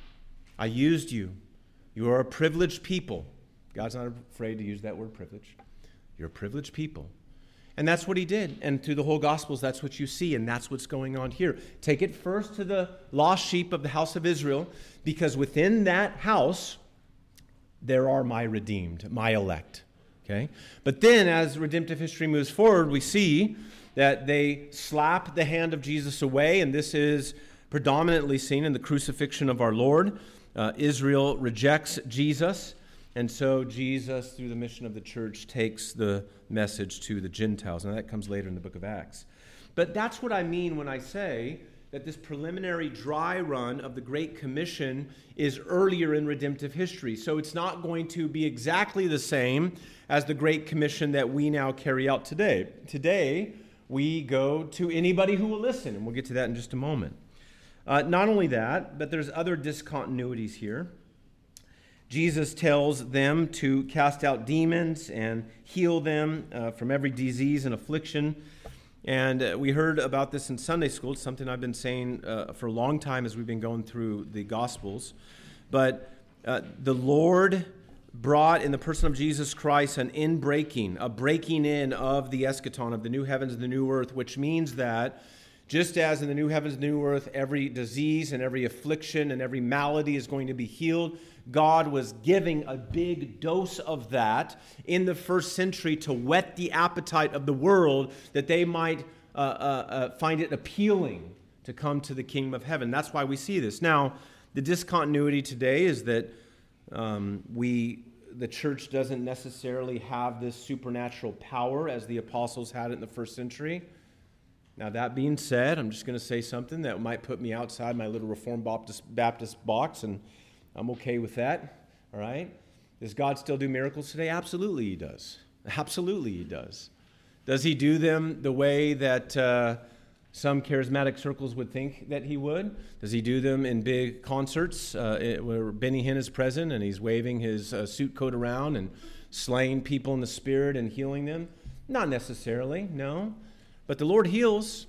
I used you. You are a privileged people. God's not afraid to use that word privilege. You're a privileged people. And that's what he did. And through the whole Gospels, that's what you see, and that's what's going on here. Take it first to the lost sheep of the house of Israel, because within that house, there are my redeemed, my elect. Okay? But then, as redemptive history moves forward, we see that they slap the hand of Jesus away, and this is predominantly seen in the crucifixion of our Lord. Uh, Israel rejects Jesus. And so Jesus, through the mission of the church, takes the message to the Gentiles. And that comes later in the book of Acts. But that's what I mean when I say that this preliminary dry run of the Great Commission is earlier in redemptive history. So it's not going to be exactly the same as the Great Commission that we now carry out today. Today, we go to anybody who will listen, and we'll get to that in just a moment. Uh, not only that, but there's other discontinuities here. Jesus tells them to cast out demons and heal them uh, from every disease and affliction. And uh, we heard about this in Sunday school. It's something I've been saying uh, for a long time as we've been going through the Gospels. But uh, the Lord brought in the person of Jesus Christ an inbreaking, a breaking in of the eschaton, of the new heavens and the new earth, which means that just as in the new heavens and new earth, every disease and every affliction and every malady is going to be healed, God was giving a big dose of that in the first century to whet the appetite of the world that they might uh, uh, uh, find it appealing to come to the kingdom of heaven. That's why we see this. Now, the discontinuity today is that um, we, the church doesn't necessarily have this supernatural power as the apostles had it in the first century. Now, that being said, I'm just going to say something that might put me outside my little Reformed Baptist, Baptist box, and I'm okay with that, all right? Does God still do miracles today? Absolutely he does. Absolutely he does. Does he do them the way that uh, some charismatic circles would think that he would? Does he do them in big concerts uh, where Benny Hinn is present and he's waving his uh, suit coat around and slaying people in the spirit and healing them? Not necessarily, no. But the Lord heals,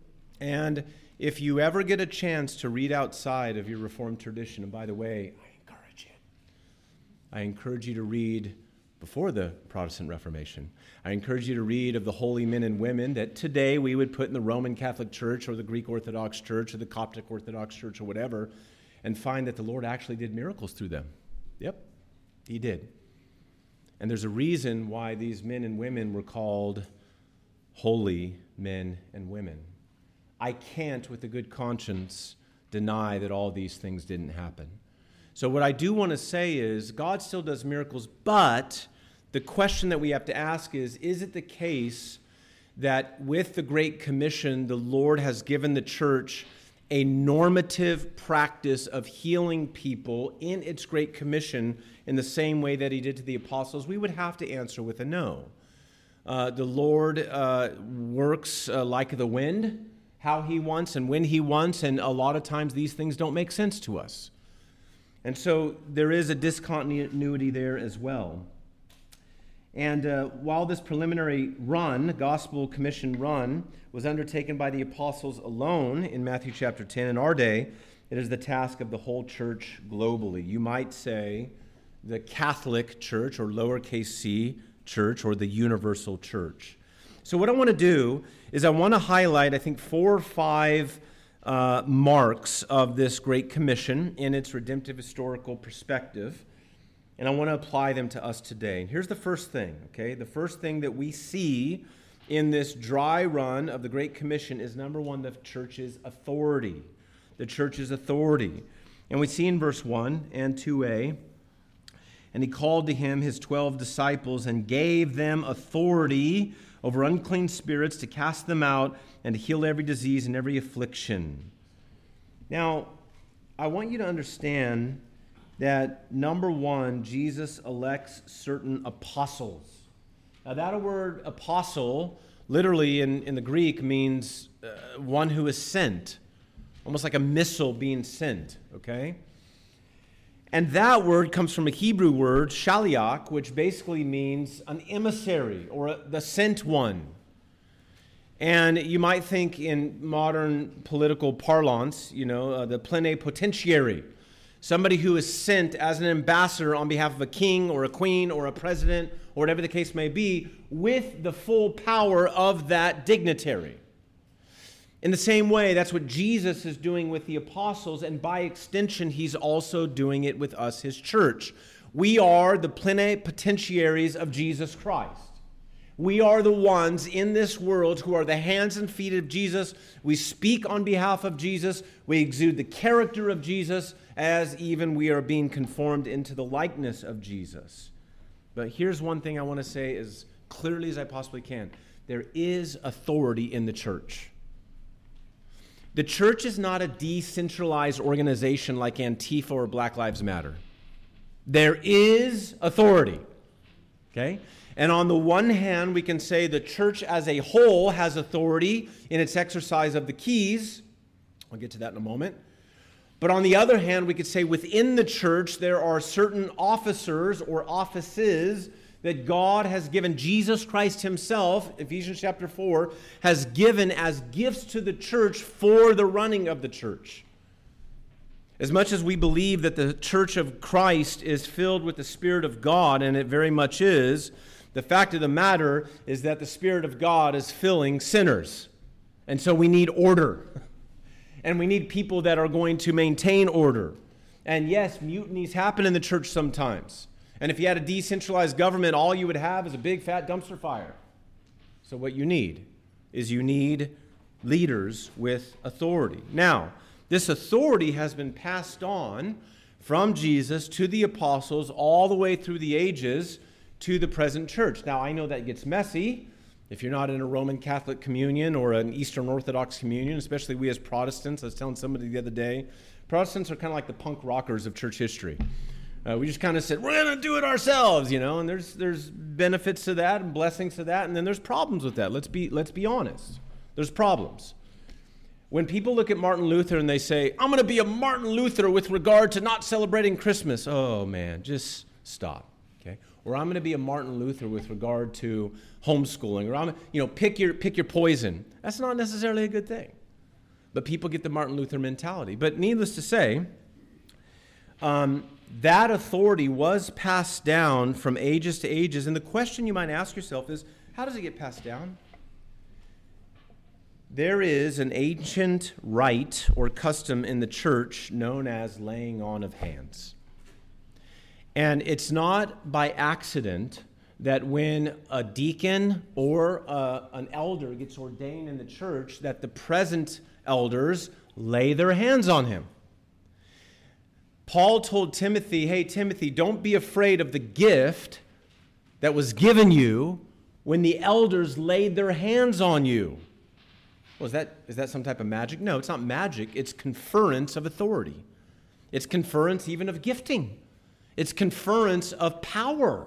and if you ever get a chance to read outside of your Reformed tradition, and by the way, I encourage you. I encourage you to read before the Protestant Reformation. I encourage you to read of the holy men and women that today we would put in the Roman Catholic Church or the Greek Orthodox Church or the Coptic Orthodox Church or whatever, and find that the Lord actually did miracles through them. Yep, he did. And there's a reason why these men and women were called holy men and women. I can't, with a good conscience, deny that all these things didn't happen. So what I do want to say is, God still does miracles, but the question that we have to ask is, is it the case that with the Great Commission, the Lord has given the church a normative practice of healing people in its Great Commission in the same way that he did to the apostles? We would have to answer with a no. Uh, the Lord uh, works uh, like the wind, how he wants and when he wants, and a lot of times these things don't make sense to us. And so there is a discontinuity there as well. And uh, while this preliminary run, Gospel Commission run, was undertaken by the apostles alone in Matthew chapter ten, in our day, it is the task of the whole church globally. You might say the Catholic Church, or lowercase c, church, or the universal church. So what I want to do is I want to highlight, I think, four or five uh, marks of this Great Commission in its redemptive historical perspective, and I want to apply them to us today. And here's the first thing, okay? The first thing that we see in this dry run of the Great Commission is, number one, the church's authority. The church's authority. And we see in verse one and two a, and he called to him his twelve disciples and gave them authority over unclean spirits to cast them out and to heal every disease and every affliction. Now, I want you to understand that, number one, Jesus elects certain apostles. Now, that word apostle, literally in, in the Greek, means uh, one who is sent, almost like a missile being sent, okay? And that word comes from a Hebrew word, shaliach, which basically means an emissary or a, the sent one. And you might think in modern political parlance, you know, uh, the plenipotentiary, somebody who is sent as an ambassador on behalf of a king or a queen or a president or whatever the case may be, with the full power of that dignitary. In the same way, that's what Jesus is doing with the apostles, and by extension, he's also doing it with us, his church. We are the plenipotentiaries of Jesus Christ. We are the ones in this world who are the hands and feet of Jesus. We speak on behalf of Jesus. We exude the character of Jesus, as even we are being conformed into the likeness of Jesus. But here's one thing I want to say as clearly as I possibly can. There is authority in the church. The church is not a decentralized organization like Antifa or Black Lives Matter. There is authority, okay? And on the one hand, we can say the church as a whole has authority in its exercise of the keys. I'll get to that in a moment. But on the other hand, we could say within the church, there are certain officers or offices that God has given, Jesus Christ himself, Ephesians chapter four, has given as gifts to the church for the running of the church. As much as we believe that the church of Christ is filled with the Spirit of God, and it very much is, the fact of the matter is that the Spirit of God is filling sinners. And so we need order. And we need people that are going to maintain order. And yes, mutinies happen in the church sometimes. And if you had a decentralized government, all you would have is a big fat dumpster fire. So what you need is you need leaders with authority. Now, this authority has been passed on from Jesus to the apostles all the way through the ages to the present church. Now, I know that gets messy if you're not in a Roman Catholic communion or an Eastern Orthodox communion, especially we as Protestants. I was telling somebody the other day, Protestants are kind of like the punk rockers of church history. Uh, we just kind of said, we're going to do it ourselves, you know, and there's there's benefits to that and blessings to that, and then there's problems with that. Let's be let's be honest. There's problems. When people look at Martin Luther and they say, I'm going to be a Martin Luther with regard to not celebrating Christmas. Oh, man, just stop, okay? Or I'm going to be a Martin Luther with regard to homeschooling. Or, I'm, you know, pick your, pick your poison. That's not necessarily a good thing. But people get the Martin Luther mentality. But needless to say, um, that authority was passed down from ages to ages. And the question you might ask yourself is, how does it get passed down? There is an ancient rite or custom in the church known as laying on of hands. And it's not by accident that when a deacon or a, an elder gets ordained in the church, that the present elders lay their hands on him. Paul told Timothy, hey, Timothy, don't be afraid of the gift that was given you when the elders laid their hands on you. Well, is that, is that some type of magic? No, it's not magic. It's conference of authority. It's conference even of gifting. It's conference of power.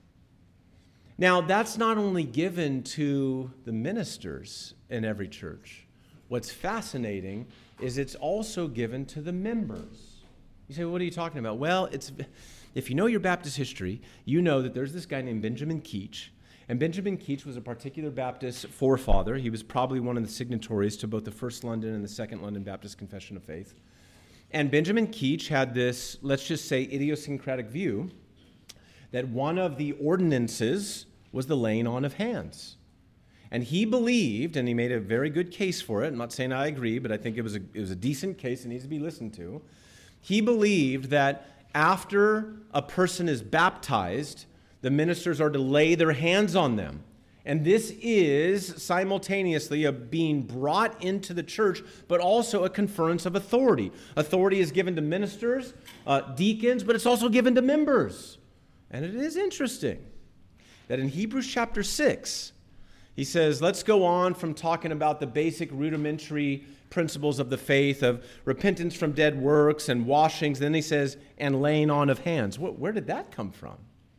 Now, that's not only given to the ministers in every church. What's fascinating is it's also given to the members. You say, well, what are you talking about? Well, it's if you know your Baptist history, you know that there's this guy named Benjamin Keach. And Benjamin Keach was a particular Baptist forefather. He was probably one of the signatories to both the First London and the Second London Baptist Confession of Faith. And Benjamin Keach had this, let's just say, idiosyncratic view that one of the ordinances was the laying on of hands. And he believed, and he made a very good case for it. I'm not saying I agree, but I think it was a, it was a decent case. It needs to be listened to. He believed that after a person is baptized, the ministers are to lay their hands on them. And this is simultaneously a being brought into the church, but also a conference of authority. Authority is given to ministers, uh, deacons, but it's also given to members. And it is interesting that in Hebrews chapter six, he says, let's go on from talking about the basic rudimentary principles of the faith of repentance from dead works and washings. Then he says, and laying on of hands. Where did that come from?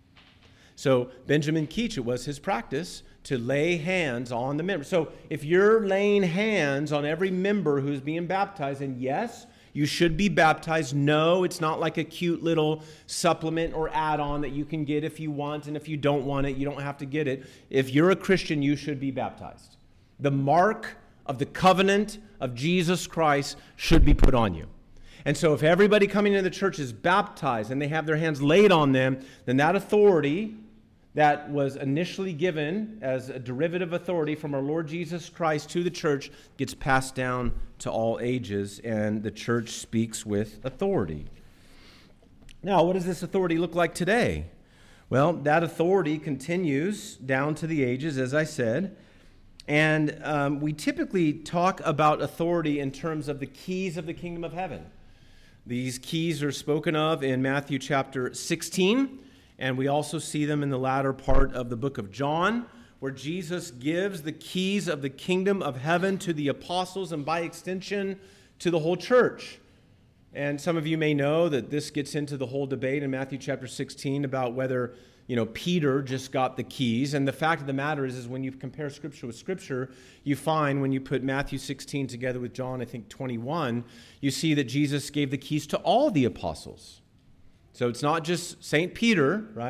So Benjamin Keach, it was his practice to lay hands on the member. So if you're laying hands on every member who's being baptized, and yes, you should be baptized. No, it's not like a cute little supplement or add-on that you can get if you want, and if you don't want it, you don't have to get it. If you're a Christian, you should be baptized. The mark of the covenant of Jesus Christ should be put on you. And so if everybody coming into the church is baptized and they have their hands laid on them, then that authority that was initially given as a derivative authority from our Lord Jesus Christ to the church gets passed down to all ages, and the church speaks with authority. Now, what does this authority look like today? Well, that authority continues down to the ages, as I said, and um, we typically talk about authority in terms of the keys of the kingdom of heaven. These keys are spoken of in Matthew chapter sixteen, and we also see them in the latter part of the book of John, where Jesus gives the keys of the kingdom of heaven to the apostles and by extension to the whole church. And some of you may know that this gets into the whole debate in Matthew chapter sixteen about whether, you know, Peter just got the keys. And the fact of the matter is, is when you compare Scripture with Scripture, you find when you put Matthew sixteen together with John, I think, twenty-one, you see that Jesus gave the keys to all the apostles. So it's not just Saint Peter, right?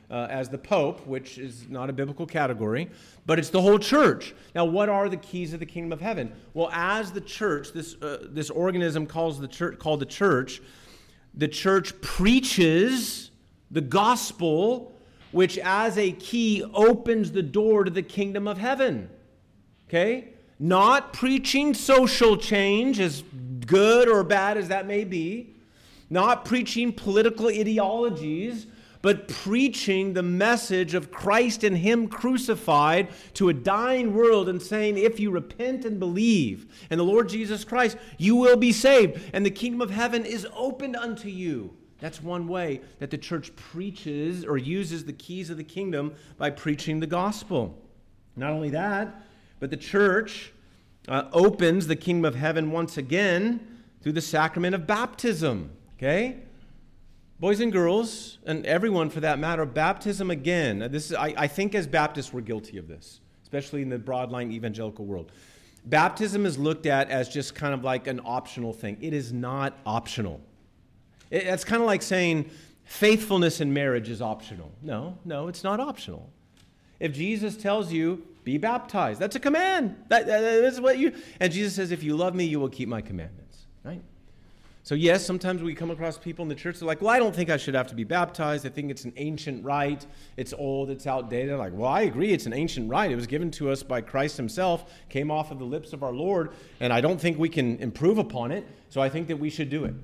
uh, as the Pope, which is not a biblical category, but it's the whole church. Now, what are the keys of the kingdom of heaven? Well, as the church, this uh, this organism calls the church called the church, the church preaches the gospel, which as a key opens the door to the kingdom of heaven. Okay? Not preaching social change, as good or bad as that may be. Not preaching political ideologies, but preaching the message of Christ and Him crucified to a dying world and saying, if you repent and believe in the Lord Jesus Christ, you will be saved. And the kingdom of heaven is opened unto you. That's one way that the church preaches or uses the keys of the kingdom, by preaching the gospel. Not only that, but the church uh, opens the kingdom of heaven once again through the sacrament of baptism. Okay? Boys and girls, and everyone for that matter, baptism again. This is, I, I think as Baptists we're guilty of this, especially in the broadline evangelical world. Baptism is looked at as just kind of like an optional thing. It is not optional. It, it's kind of like saying faithfulness in marriage is optional. No, no, it's not optional. If Jesus tells you, be baptized, that's a command. That, that, that's what you, and Jesus says, if you love me, you will keep my commandments, right? So yes, sometimes we come across people in the church that are like, well, I don't think I should have to be baptized. I think it's an ancient rite. It's old. It's outdated. I'm like, well, I agree. It's an ancient rite. It was given to us by Christ Himself, came off of the lips of our Lord, and I don't think we can improve upon it, so I think that we should do it.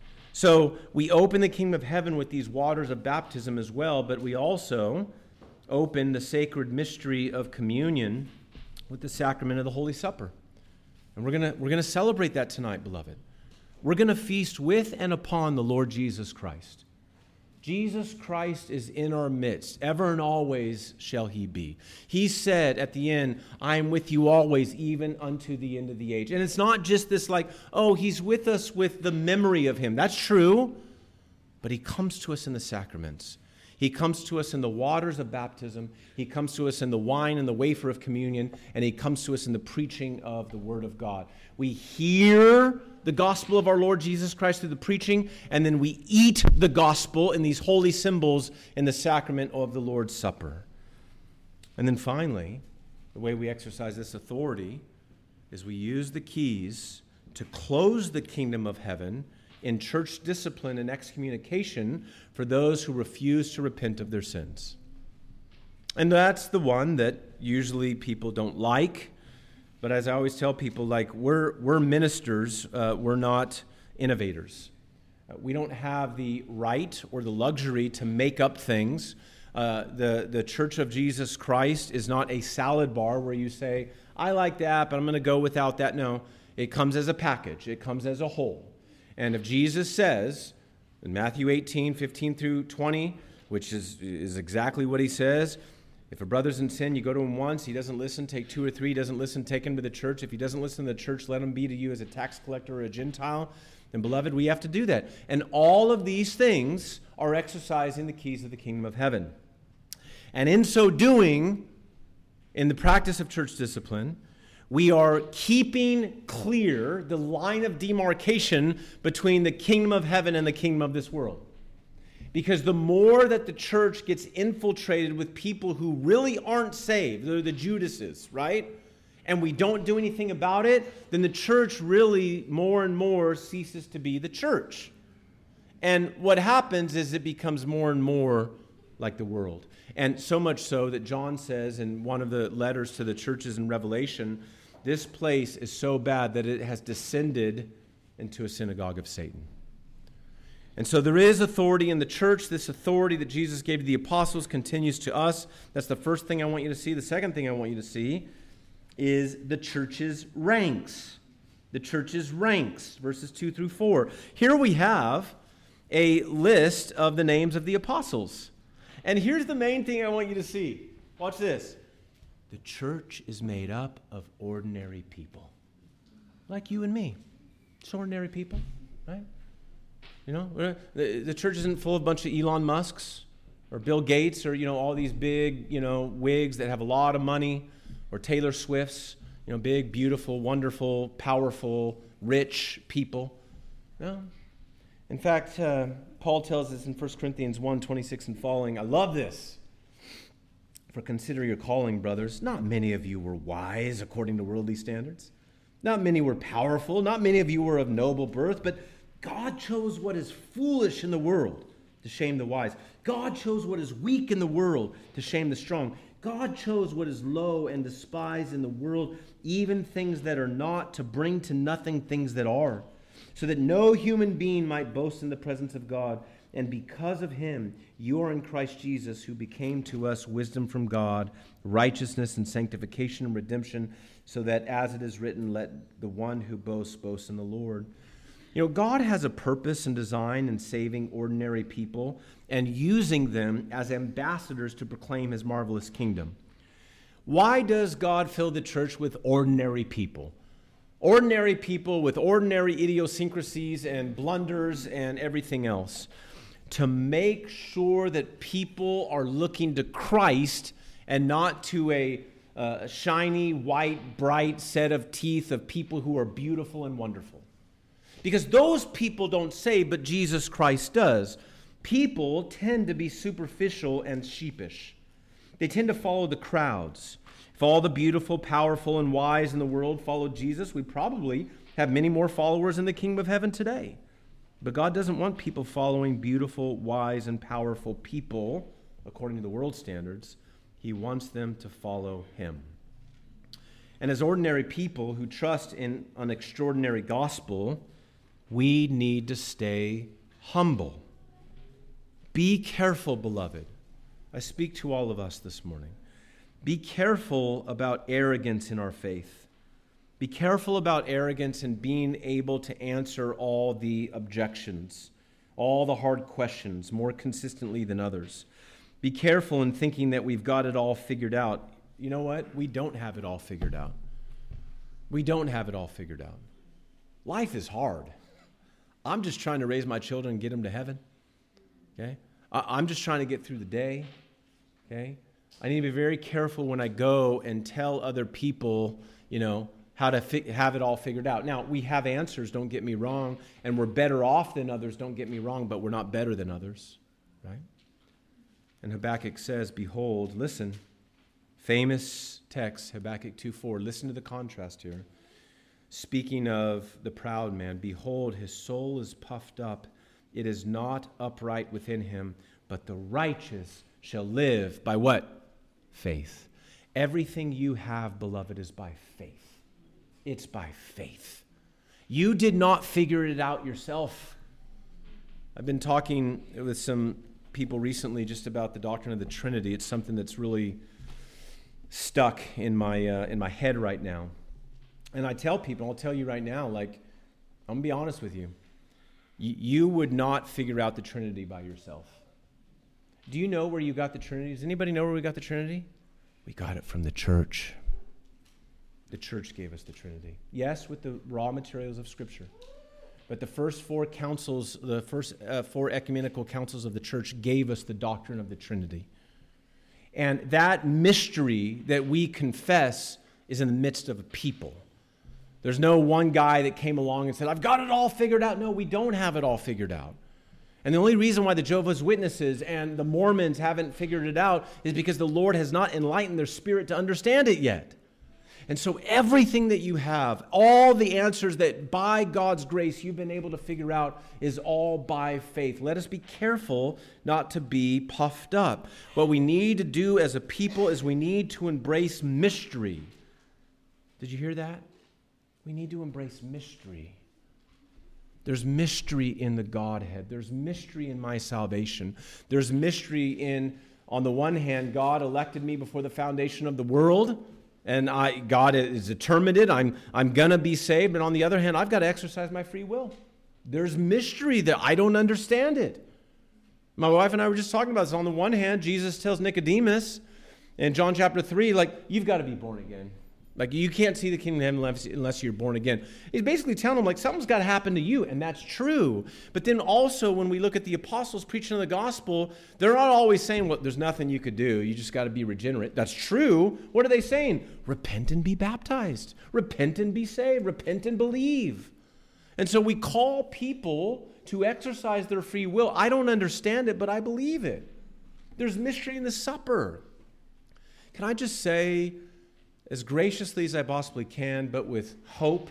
So we open the kingdom of heaven with these waters of baptism as well, but we also open the sacred mystery of communion with the sacrament of the Holy Supper. And we're gonna we're gonna celebrate that tonight, beloved. We're going to feast with and upon the Lord Jesus Christ. Jesus Christ is in our midst. Ever and always shall He be. He said at the end, I am with you always, even unto the end of the age. And it's not just this like, oh, He's with us with the memory of Him. That's true. But He comes to us in the sacraments. He comes to us in the waters of baptism. He comes to us in the wine and the wafer of communion. And He comes to us in the preaching of the Word of God. We hear the gospel of our Lord Jesus Christ through the preaching, and then we eat the gospel in these holy symbols in the sacrament of the Lord's Supper. And then finally, the way we exercise this authority is we use the keys to close the kingdom of heaven in church discipline and excommunication for those who refuse to repent of their sins. And that's the one that usually people don't like. But as I always tell people, like, we're we're ministers, uh, we're not innovators. Uh, we don't have the right or the luxury to make up things. Uh, the, the Church of Jesus Christ is not a salad bar where you say, I like that, but I'm going to go without that. No, it comes as a package. It comes as a whole. And if Jesus says in Matthew eighteen, fifteen through twenty, which is, is exactly what He says, if a brother's in sin, you go to him once, he doesn't listen, take two or three, he doesn't listen, take him to the church. If he doesn't listen to the church, let him be to you as a tax collector or a Gentile. And beloved, we have to do that. And all of these things are exercising the keys of the kingdom of heaven. And in so doing, in the practice of church discipline, we are keeping clear the line of demarcation between the kingdom of heaven and the kingdom of this world. Because the more that the church gets infiltrated with people who really aren't saved, they're the Judases, right? And we don't do anything about it, then the church really more and more ceases to be the church. And what happens is it becomes more and more like the world. And so much so that John says in one of the letters to the churches in Revelation, this place is so bad that it has descended into a synagogue of Satan. And so there is authority in the church. This authority that Jesus gave to the apostles continues to us. That's the first thing I want you to see. The second thing I want you to see is the church's ranks. The church's ranks, verses two through four. Here we have a list of the names of the apostles. And here's the main thing I want you to see. Watch this. The church is made up of ordinary people. Like you and me. It's ordinary people, right? You know, the, the church isn't full of a bunch of Elon Musks or Bill Gates or, you know, all these big, you know, wigs that have a lot of money, or Taylor Swifts, you know, big, beautiful, wonderful, powerful, rich people. No. In fact, uh, Paul tells us in First Corinthians one, twenty-six and following, I love this. For consider your calling, brothers. Not many of you were wise according to worldly standards. Not many were powerful. Not many of you were of noble birth. But God chose what is foolish in the world to shame the wise. God chose what is weak in the world to shame the strong. God chose what is low and despised in the world, even things that are not, to bring to nothing things that are, so that no human being might boast in the presence of God. And because of him, you are in Christ Jesus, who became to us wisdom from God, righteousness and sanctification and redemption, so that, as it is written, let the one who boasts boast in the Lord. You know, God has a purpose and design in saving ordinary people and using them as ambassadors to proclaim his marvelous kingdom. Why does God fill the church with ordinary people? Ordinary people with ordinary idiosyncrasies and blunders and everything else. To make sure that people are looking to Christ and not to a uh, shiny, white, bright set of teeth of people who are beautiful and wonderful. Because those people don't save, but Jesus Christ does. People tend to be superficial and sheepish. They tend to follow the crowds. If all the beautiful, powerful, and wise in the world followed Jesus, we probably have many more followers in the kingdom of heaven today. But God doesn't want people following beautiful, wise, and powerful people, according to the world standards. He wants them to follow him. And as ordinary people who trust in an extraordinary gospel, we need to stay humble. Be careful, beloved. I speak to all of us this morning. Be careful about arrogance in our faith. Be careful about arrogance and being able to answer all the objections, all the hard questions more consistently than others. Be careful in thinking that we've got it all figured out. You know what? We don't have it all figured out. We don't have it all figured out. Life is hard. I'm just trying to raise my children and get them to heaven. Okay? I'm just trying to get through the day. Okay? I need to be very careful when I go and tell other people, you know, how to fi- have it all figured out. Now, we have answers, don't get me wrong, and we're better off than others, don't get me wrong, but we're not better than others, right? And Habakkuk says, behold, listen, famous text, Habakkuk two four, listen to the contrast here. Speaking of the proud man, behold, his soul is puffed up. It is not upright within him, but the righteous shall live by what? Faith. Everything you have, beloved, is by faith. It's by faith. You did not figure it out yourself. I've been talking with some people recently just about the doctrine of the Trinity. It's something that's really stuck in my uh, in my head right now. And I tell people, I'll tell you right now, like, I'm going to be honest with you. Y- you would not figure out the Trinity by yourself. Do you know where you got the Trinity? Does anybody know where we got the Trinity? We got it from the church. The church gave us the Trinity. Yes, with the raw materials of Scripture. But the first four councils, the first uh, four ecumenical councils of the church gave us the doctrine of the Trinity. And that mystery that we confess is in the midst of a people. There's no one guy that came along and said, I've got it all figured out. No, we don't have it all figured out. And the only reason why the Jehovah's Witnesses and the Mormons haven't figured it out is because the Lord has not enlightened their spirit to understand it yet. And so everything that you have, all the answers that by God's grace you've been able to figure out is all by faith. Let us be careful not to be puffed up. What we need to do as a people is we need to embrace mystery. Did you hear that? We need to embrace mystery. There's mystery in the Godhead. There's mystery in my salvation. There's mystery in, on the one hand, God elected me before the foundation of the world, and I, God has determined it. I'm, I'm going to be saved. And on the other hand, I've got to exercise my free will. There's mystery that I don't understand it. My wife and I were just talking about this. On the one hand, Jesus tells Nicodemus in John chapter three, like, you've got to be born again. Like, you can't see the kingdom of heaven unless you're born again. He's basically telling them, like, something's got to happen to you, and that's true. But then also, when we look at the apostles preaching the gospel, they're not always saying, well, there's nothing you could do. You just got to be regenerate. That's true. What are they saying? Repent and be baptized. Repent and be saved. Repent and believe. And so we call people to exercise their free will. I don't understand it, but I believe it. There's mystery in the supper. Can I just say, as graciously as I possibly can, but with hope,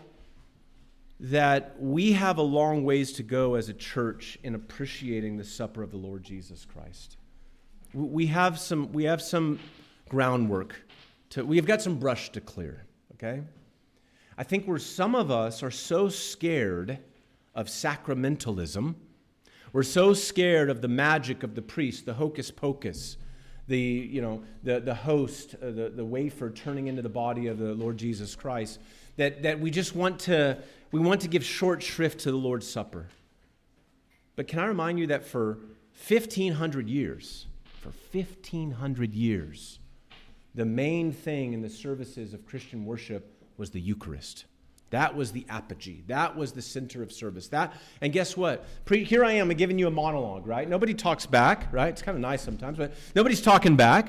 that we have a long ways to go as a church in appreciating the supper of the Lord Jesus Christ. We have some, we have some groundwork to, we've got some brush to clear, okay? I think where some of us are so scared of sacramentalism, we're so scared of the magic of the priest, the hocus pocus, the, you know, the, the host, uh, the, the wafer turning into the body of the Lord Jesus Christ, that, that we just want to, we want to give short shrift to the Lord's Supper. But can I remind you that for fifteen hundred years, for fifteen hundred years, the main thing in the services of Christian worship was the Eucharist. That was the apogee. That was the center of service. That, and guess what? Pre, here I am giving you a monologue, right? Nobody talks back, right? It's kind of nice sometimes, but nobody's talking back.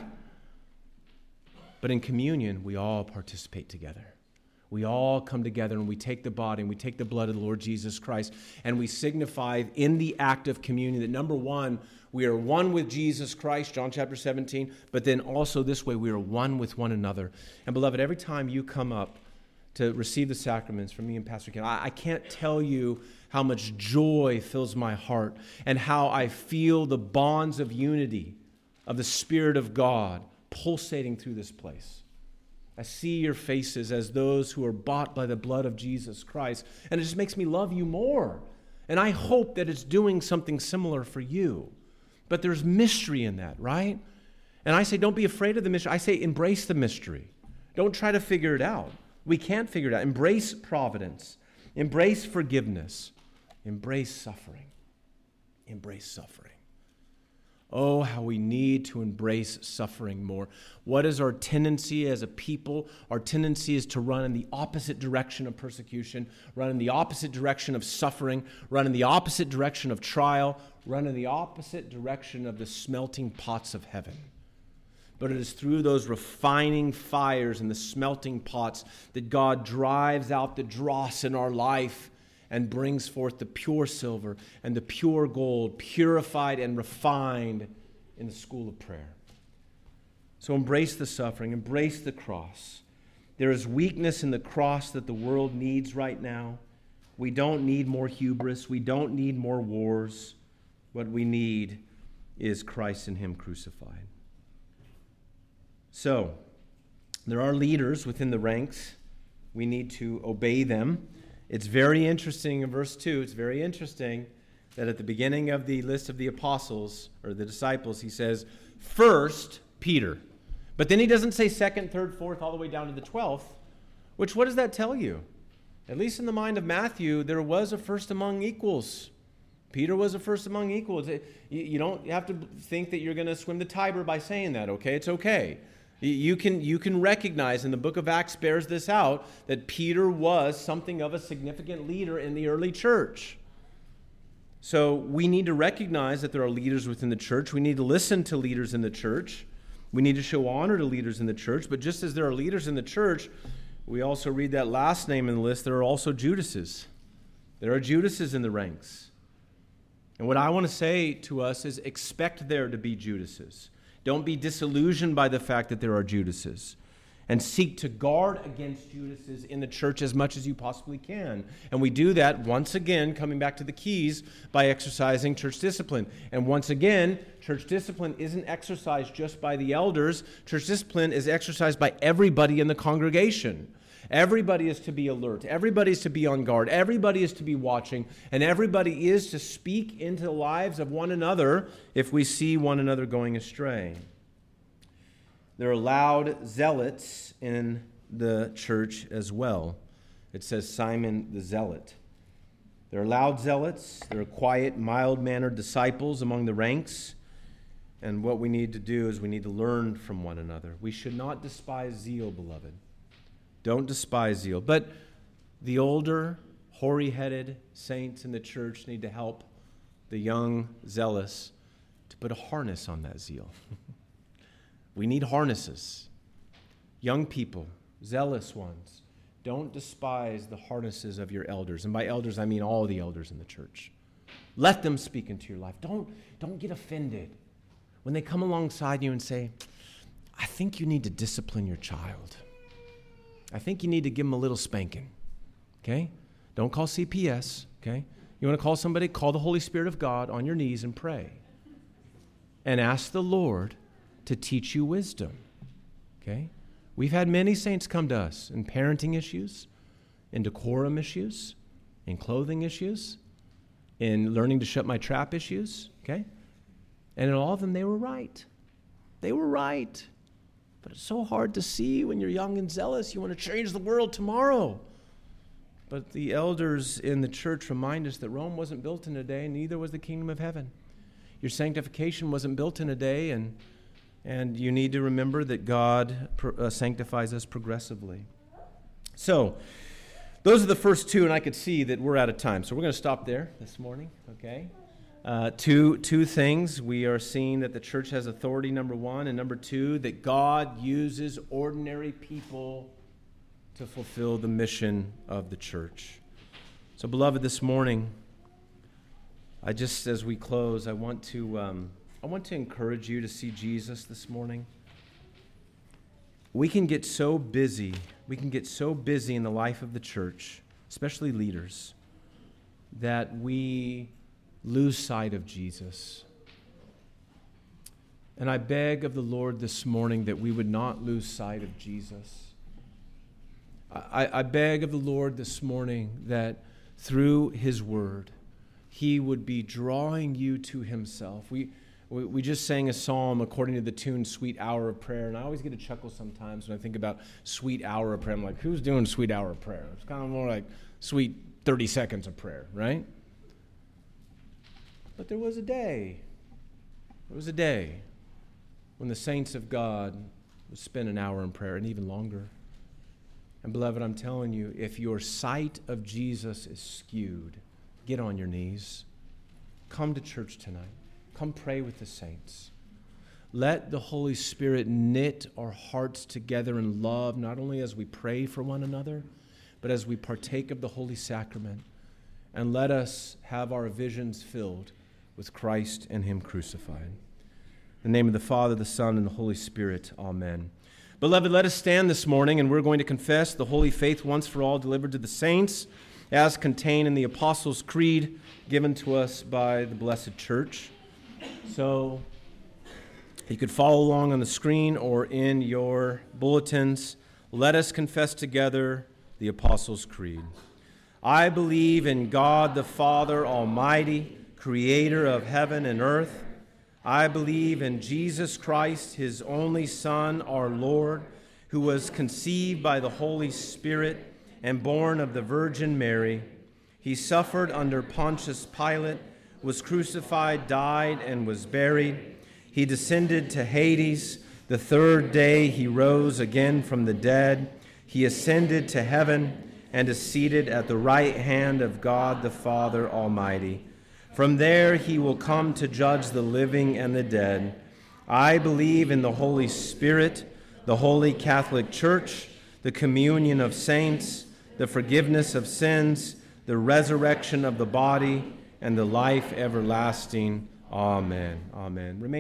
But in communion, we all participate together. We all come together and we take the body and we take the blood of the Lord Jesus Christ, and we signify in the act of communion that, number one, we are one with Jesus Christ, John chapter seventeen, but then also this way we are one with one another. And beloved, every time you come up to receive the sacraments from me and Pastor Ken, I, I can't tell you how much joy fills my heart and how I feel the bonds of unity of the Spirit of God pulsating through this place. I see your faces as those who are bought by the blood of Jesus Christ, and it just makes me love you more. And I hope that it's doing something similar for you. But there's mystery in that, right? And I say, don't be afraid of the mystery. I say, embrace the mystery. Don't try to figure it out. We can't figure it out. Embrace providence. Embrace forgiveness. Embrace suffering. Embrace suffering. Oh, how we need to embrace suffering more. What is our tendency as a people? Our tendency is to run in the opposite direction of persecution, run in the opposite direction of suffering, run in the opposite direction of trial, run in the opposite direction of the smelting pots of heaven. But it is through those refining fires and the smelting pots that God drives out the dross in our life and brings forth the pure silver and the pure gold, purified and refined in the school of prayer. So embrace the suffering, embrace the cross. There is weakness in the cross that the world needs right now. We don't need more hubris. We don't need more wars. What we need is Christ and Him crucified. So, there are leaders within the ranks. We need to obey them. It's very interesting in verse two, it's very interesting that at the beginning of the list of the apostles, or the disciples, he says, first, Peter. But then he doesn't say second, third, fourth, all the way down to the twelfth, which what does that tell you? At least in the mind of Matthew, there was a first among equals. Peter was a first among equals. You don't have to think that you're going to swim the Tiber by saying that, okay? It's okay. You can, you can recognize, and the book of Acts bears this out, that Peter was something of a significant leader in the early church. So we need to recognize that there are leaders within the church. We need to listen to leaders in the church. We need to show honor to leaders in the church. But just as there are leaders in the church, we also read that last name in the list, there are also Judases. There are Judases in the ranks. And what I want to say to us is expect there to be Judases. Don't be disillusioned by the fact that there are Judases. And seek to guard against Judases in the church as much as you possibly can. And we do that, once again, coming back to the keys, by exercising church discipline. And once again, church discipline isn't exercised just by the elders. Church discipline is exercised by everybody in the congregation. Everybody is to be alert. Everybody is to be on guard. Everybody is to be watching. And everybody is to speak into the lives of one another if we see one another going astray. There are loud zealots in the church as well. It says Simon the Zealot. There are loud zealots. There are quiet, mild-mannered disciples among the ranks. And what we need to do is we need to learn from one another. We should not despise zeal, beloved. Don't despise zeal. But the older, hoary-headed saints in the church need to help the young zealous to put a harness on that zeal. We need harnesses. Young people, zealous ones, don't despise the harnesses of your elders. And by elders, I mean all the elders in the church. Let them speak into your life. Don't, don't get offended when they come alongside you and say, I think you need to discipline your child. I think you need to give them a little spanking, okay? Don't call C P S, okay? You want to call somebody? Call the Holy Spirit of God on your knees and pray. And ask the Lord to teach you wisdom, okay? We've had many saints come to us in parenting issues, in decorum issues, in clothing issues, in learning to shut my trap issues, okay? And in all of them, they were right. They were right. But it's so hard to see when you're young and zealous. You want to change the world tomorrow. But the elders in the church remind us that Rome wasn't built in a day, neither was the kingdom of heaven. Your sanctification wasn't built in a day, and, and you need to remember that God uh, sanctifies us progressively. So, those are the first two, and I could see that we're out of time. So we're going to stop there this morning, okay? Uh, two, two things. We are seeing that the church has authority, number one, and number two, that God uses ordinary people to fulfill the mission of the church. So, beloved, this morning, I just, as we close, I want to, um, I want to encourage you to see Jesus this morning. We can get so busy, we can get so busy in the life of the church, especially leaders, that we lose sight of Jesus. And I beg of the Lord this morning that we would not lose sight of Jesus. I, I beg of the Lord this morning that through His Word, He would be drawing you to Himself. We, we we just sang a psalm according to the tune Sweet Hour of Prayer, and I always get a chuckle sometimes when I think about Sweet Hour of Prayer. I'm like, who's doing Sweet Hour of Prayer? It's kind of more like sweet thirty seconds of prayer, right? But there was a day, there was a day when the saints of God would spend an hour in prayer, and even longer. And beloved, I'm telling you, if your sight of Jesus is skewed, get on your knees. Come to church tonight. Come pray with the saints. Let the Holy Spirit knit our hearts together in love, not only as we pray for one another, but as we partake of the Holy Sacrament. And let us have our visions filled with Christ and Him crucified. In the name of the Father, the Son, and the Holy Spirit, amen. Beloved, let us stand this morning, and we're going to confess the holy faith once for all delivered to the saints, as contained in the Apostles' Creed given to us by the Blessed Church. So you could follow along on the screen or in your bulletins. Let us confess together the Apostles' Creed. I believe in God the Father Almighty, creator of heaven and earth. I believe in Jesus Christ, His only Son, our Lord, who was conceived by the Holy Spirit and born of the Virgin Mary. He suffered under Pontius Pilate, was crucified, died, and was buried. He descended to Hades. The third day He rose again from the dead. He ascended to heaven and is seated at the right hand of God the Father Almighty. From there He will come to judge the living and the dead. I believe in the Holy Spirit, the Holy Catholic Church, the communion of saints, the forgiveness of sins, the resurrection of the body, and the life everlasting. Amen. Amen. Remain